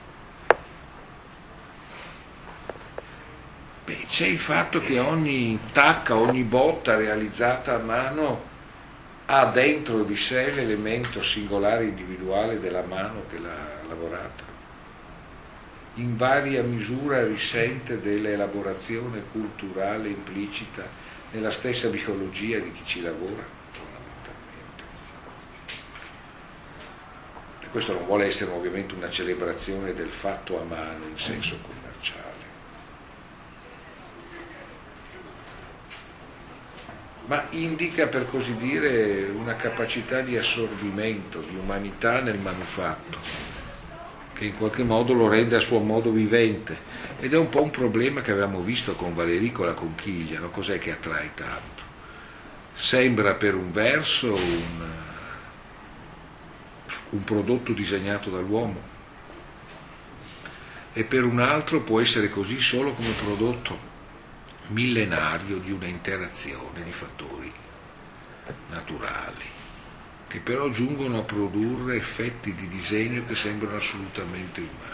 Beh, c'è il fatto che ogni tacca, ogni botta realizzata a mano ha dentro di sé l'elemento singolare individuale della mano che l'ha lavorata. In varia misura risente dell'elaborazione culturale implicita nella stessa biologia di chi ci lavora, fondamentalmente. E questo non vuole essere ovviamente una celebrazione del fatto a mano in senso commerciale. Ma indica, per così dire, una capacità di assorbimento, di umanità nel manufatto, che in qualche modo lo rende a suo modo vivente. Ed è un po' un problema che avevamo visto con Valerico la conchiglia, no? Cos'è che attrae tanto? Sembra per un verso un, un prodotto disegnato dall'uomo, e per un altro può essere così solo come prodotto millenario di una interazione di fattori naturali, che però giungono a produrre effetti di disegno che sembrano assolutamente umani.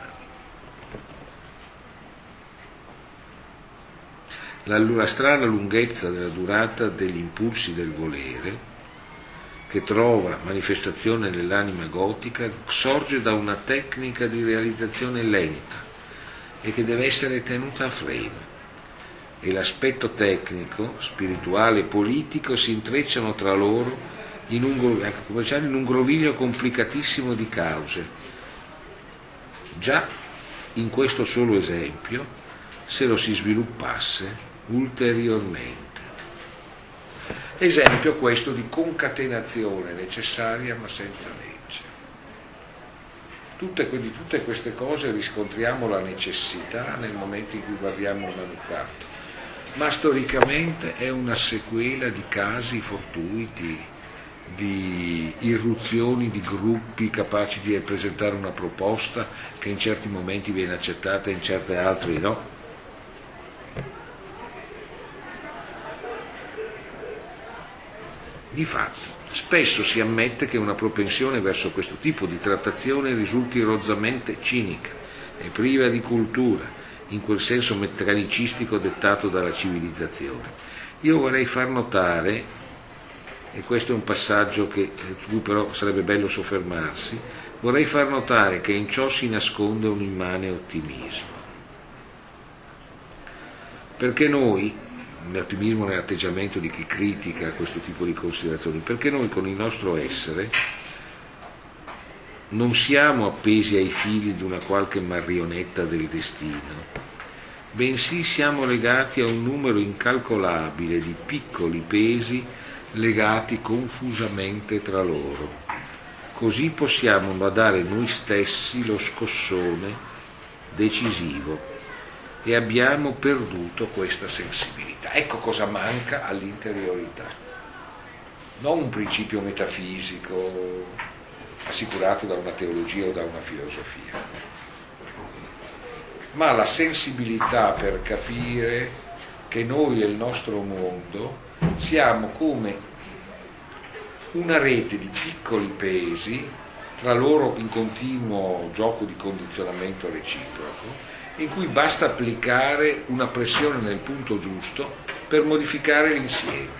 La, la strana lunghezza della durata degli impulsi del volere, che trova manifestazione nell'anima gotica, sorge da una tecnica di realizzazione lenta e che deve essere tenuta a freno. E l'aspetto tecnico, spirituale e politico si intrecciano tra loro in un, in un groviglio complicatissimo di cause. Già in questo solo esempio, se lo si sviluppasse ulteriormente. Esempio questo di concatenazione necessaria ma senza legge. Tutte, di tutte queste cose riscontriamo la necessità nel momento in cui guardiamo un manufatto, ma storicamente è una sequela di casi fortuiti, di irruzioni di gruppi capaci di presentare una proposta che in certi momenti viene accettata e in certi altri no. Difatti, spesso si ammette che una propensione verso questo tipo di trattazione risulti rozzamente cinica e priva di cultura, in quel senso meccanicistico dettato dalla civilizzazione. Io vorrei far notare, e questo è un passaggio che, su cui però sarebbe bello soffermarsi, vorrei far notare che in ciò si nasconde un immane ottimismo. Perché noi, l'ottimismo nell'atteggiamento di chi critica questo tipo di considerazioni, perché noi con il nostro essere non siamo appesi ai fili di una qualche marionetta del destino, bensì siamo legati a un numero incalcolabile di piccoli pesi legati confusamente tra loro. Così possiamo dare noi stessi lo scossone decisivo e abbiamo perduto questa sensibilità. Ecco cosa manca all'interiorità. Non un principio metafisico assicurato da una teologia o da una filosofia, ma la sensibilità per capire che noi e il nostro mondo siamo come una rete di piccoli pesi, tra loro in continuo gioco di condizionamento reciproco, in cui basta applicare una pressione nel punto giusto per modificare l'insieme.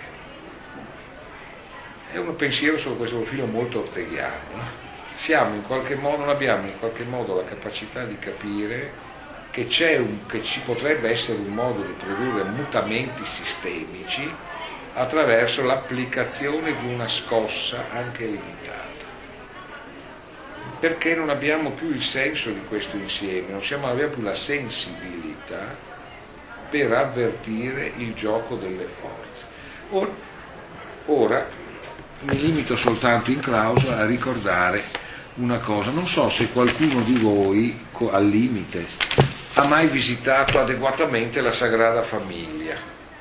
È un pensiero su questo profilo molto orteghiano. Siamo in qualche modo, non abbiamo in qualche modo la capacità di capire che c'è un, che ci potrebbe essere un modo di produrre mutamenti sistemici attraverso l'applicazione di una scossa anche limitata. perché non abbiamo più il senso di questo insieme, non, siamo, non abbiamo più la sensibilità per avvertire il gioco delle forze. Ora, ora mi limito soltanto in clausola a ricordare una cosa, non so se qualcuno di voi, al limite, ha mai visitato adeguatamente la Sagrada Famiglia,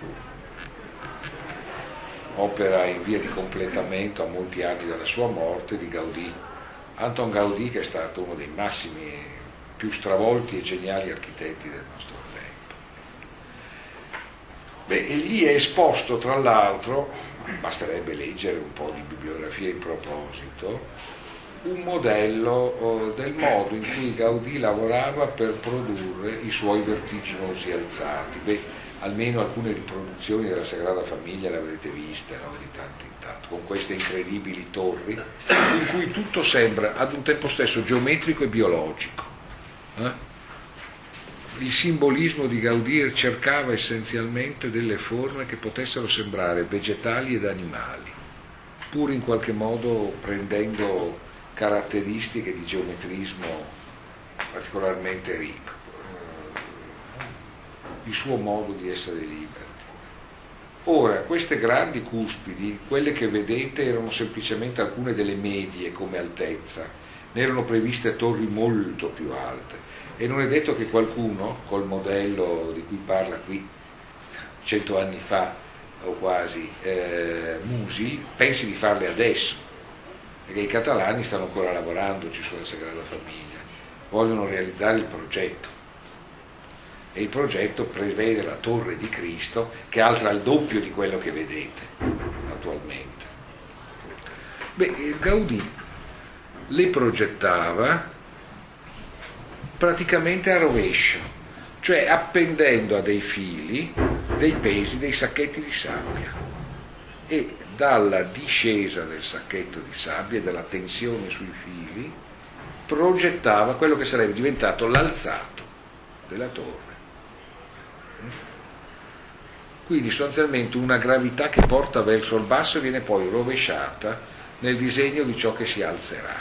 opera in via di completamento a molti anni dalla sua morte di Gaudì. Anton Gaudì, che è stato uno dei massimi, più stravolti e geniali architetti del nostro tempo. Beh, e lì è esposto, tra l'altro, basterebbe leggere un po' di bibliografia in proposito, un modello del modo in cui Gaudì lavorava per produrre i suoi vertiginosi alzati. Beh, almeno alcune riproduzioni della Sagrada Famiglia le avrete viste, no? Di tanto in tanto, con queste incredibili torri in cui tutto sembra ad un tempo stesso geometrico e biologico. Eh? Il simbolismo di Gaudì cercava essenzialmente delle forme che potessero sembrare vegetali ed animali, pur in qualche modo prendendo caratteristiche di geometrismo particolarmente ricco, il suo modo di essere liberi. Ora, queste grandi cuspidi, quelle che vedete, erano semplicemente alcune delle medie come altezza, ne erano previste torri molto più alte, e non è detto che qualcuno, col modello di cui parla qui, cento anni fa o quasi, eh, Musi, pensi di farle adesso, perché i catalani stanno ancora lavorandoci sulla Sagrada Famiglia, vogliono realizzare il progetto, e il progetto prevede la Torre di Cristo, che è altra al doppio di quello che vedete attualmente. Beh, Gaudì le progettava praticamente a rovescio, cioè appendendo a dei fili dei pesi, dei sacchetti di sabbia, e dalla discesa del sacchetto di sabbia e dalla tensione sui fili progettava quello che sarebbe diventato l'alzato della torre. Quindi sostanzialmente una gravità che porta verso il basso viene poi rovesciata nel disegno di ciò che si alzerà,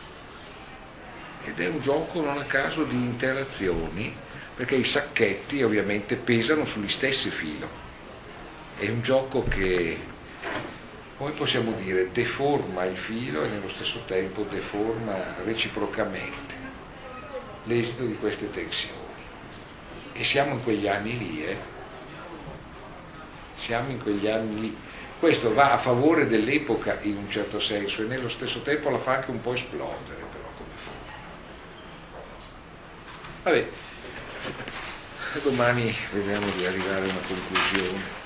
ed è un gioco non a caso di interazioni, perché i sacchetti ovviamente pesano sugli stessi fili. È un gioco che, come possiamo dire, deforma il filo e nello stesso tempo deforma reciprocamente l'esito di queste tensioni. E siamo in quegli anni lì, eh? Siamo in quegli anni lì. Questo va a favore dell'epoca in un certo senso e nello stesso tempo la fa anche un po' esplodere, però, come forma. Vabbè, domani vediamo di arrivare a una conclusione.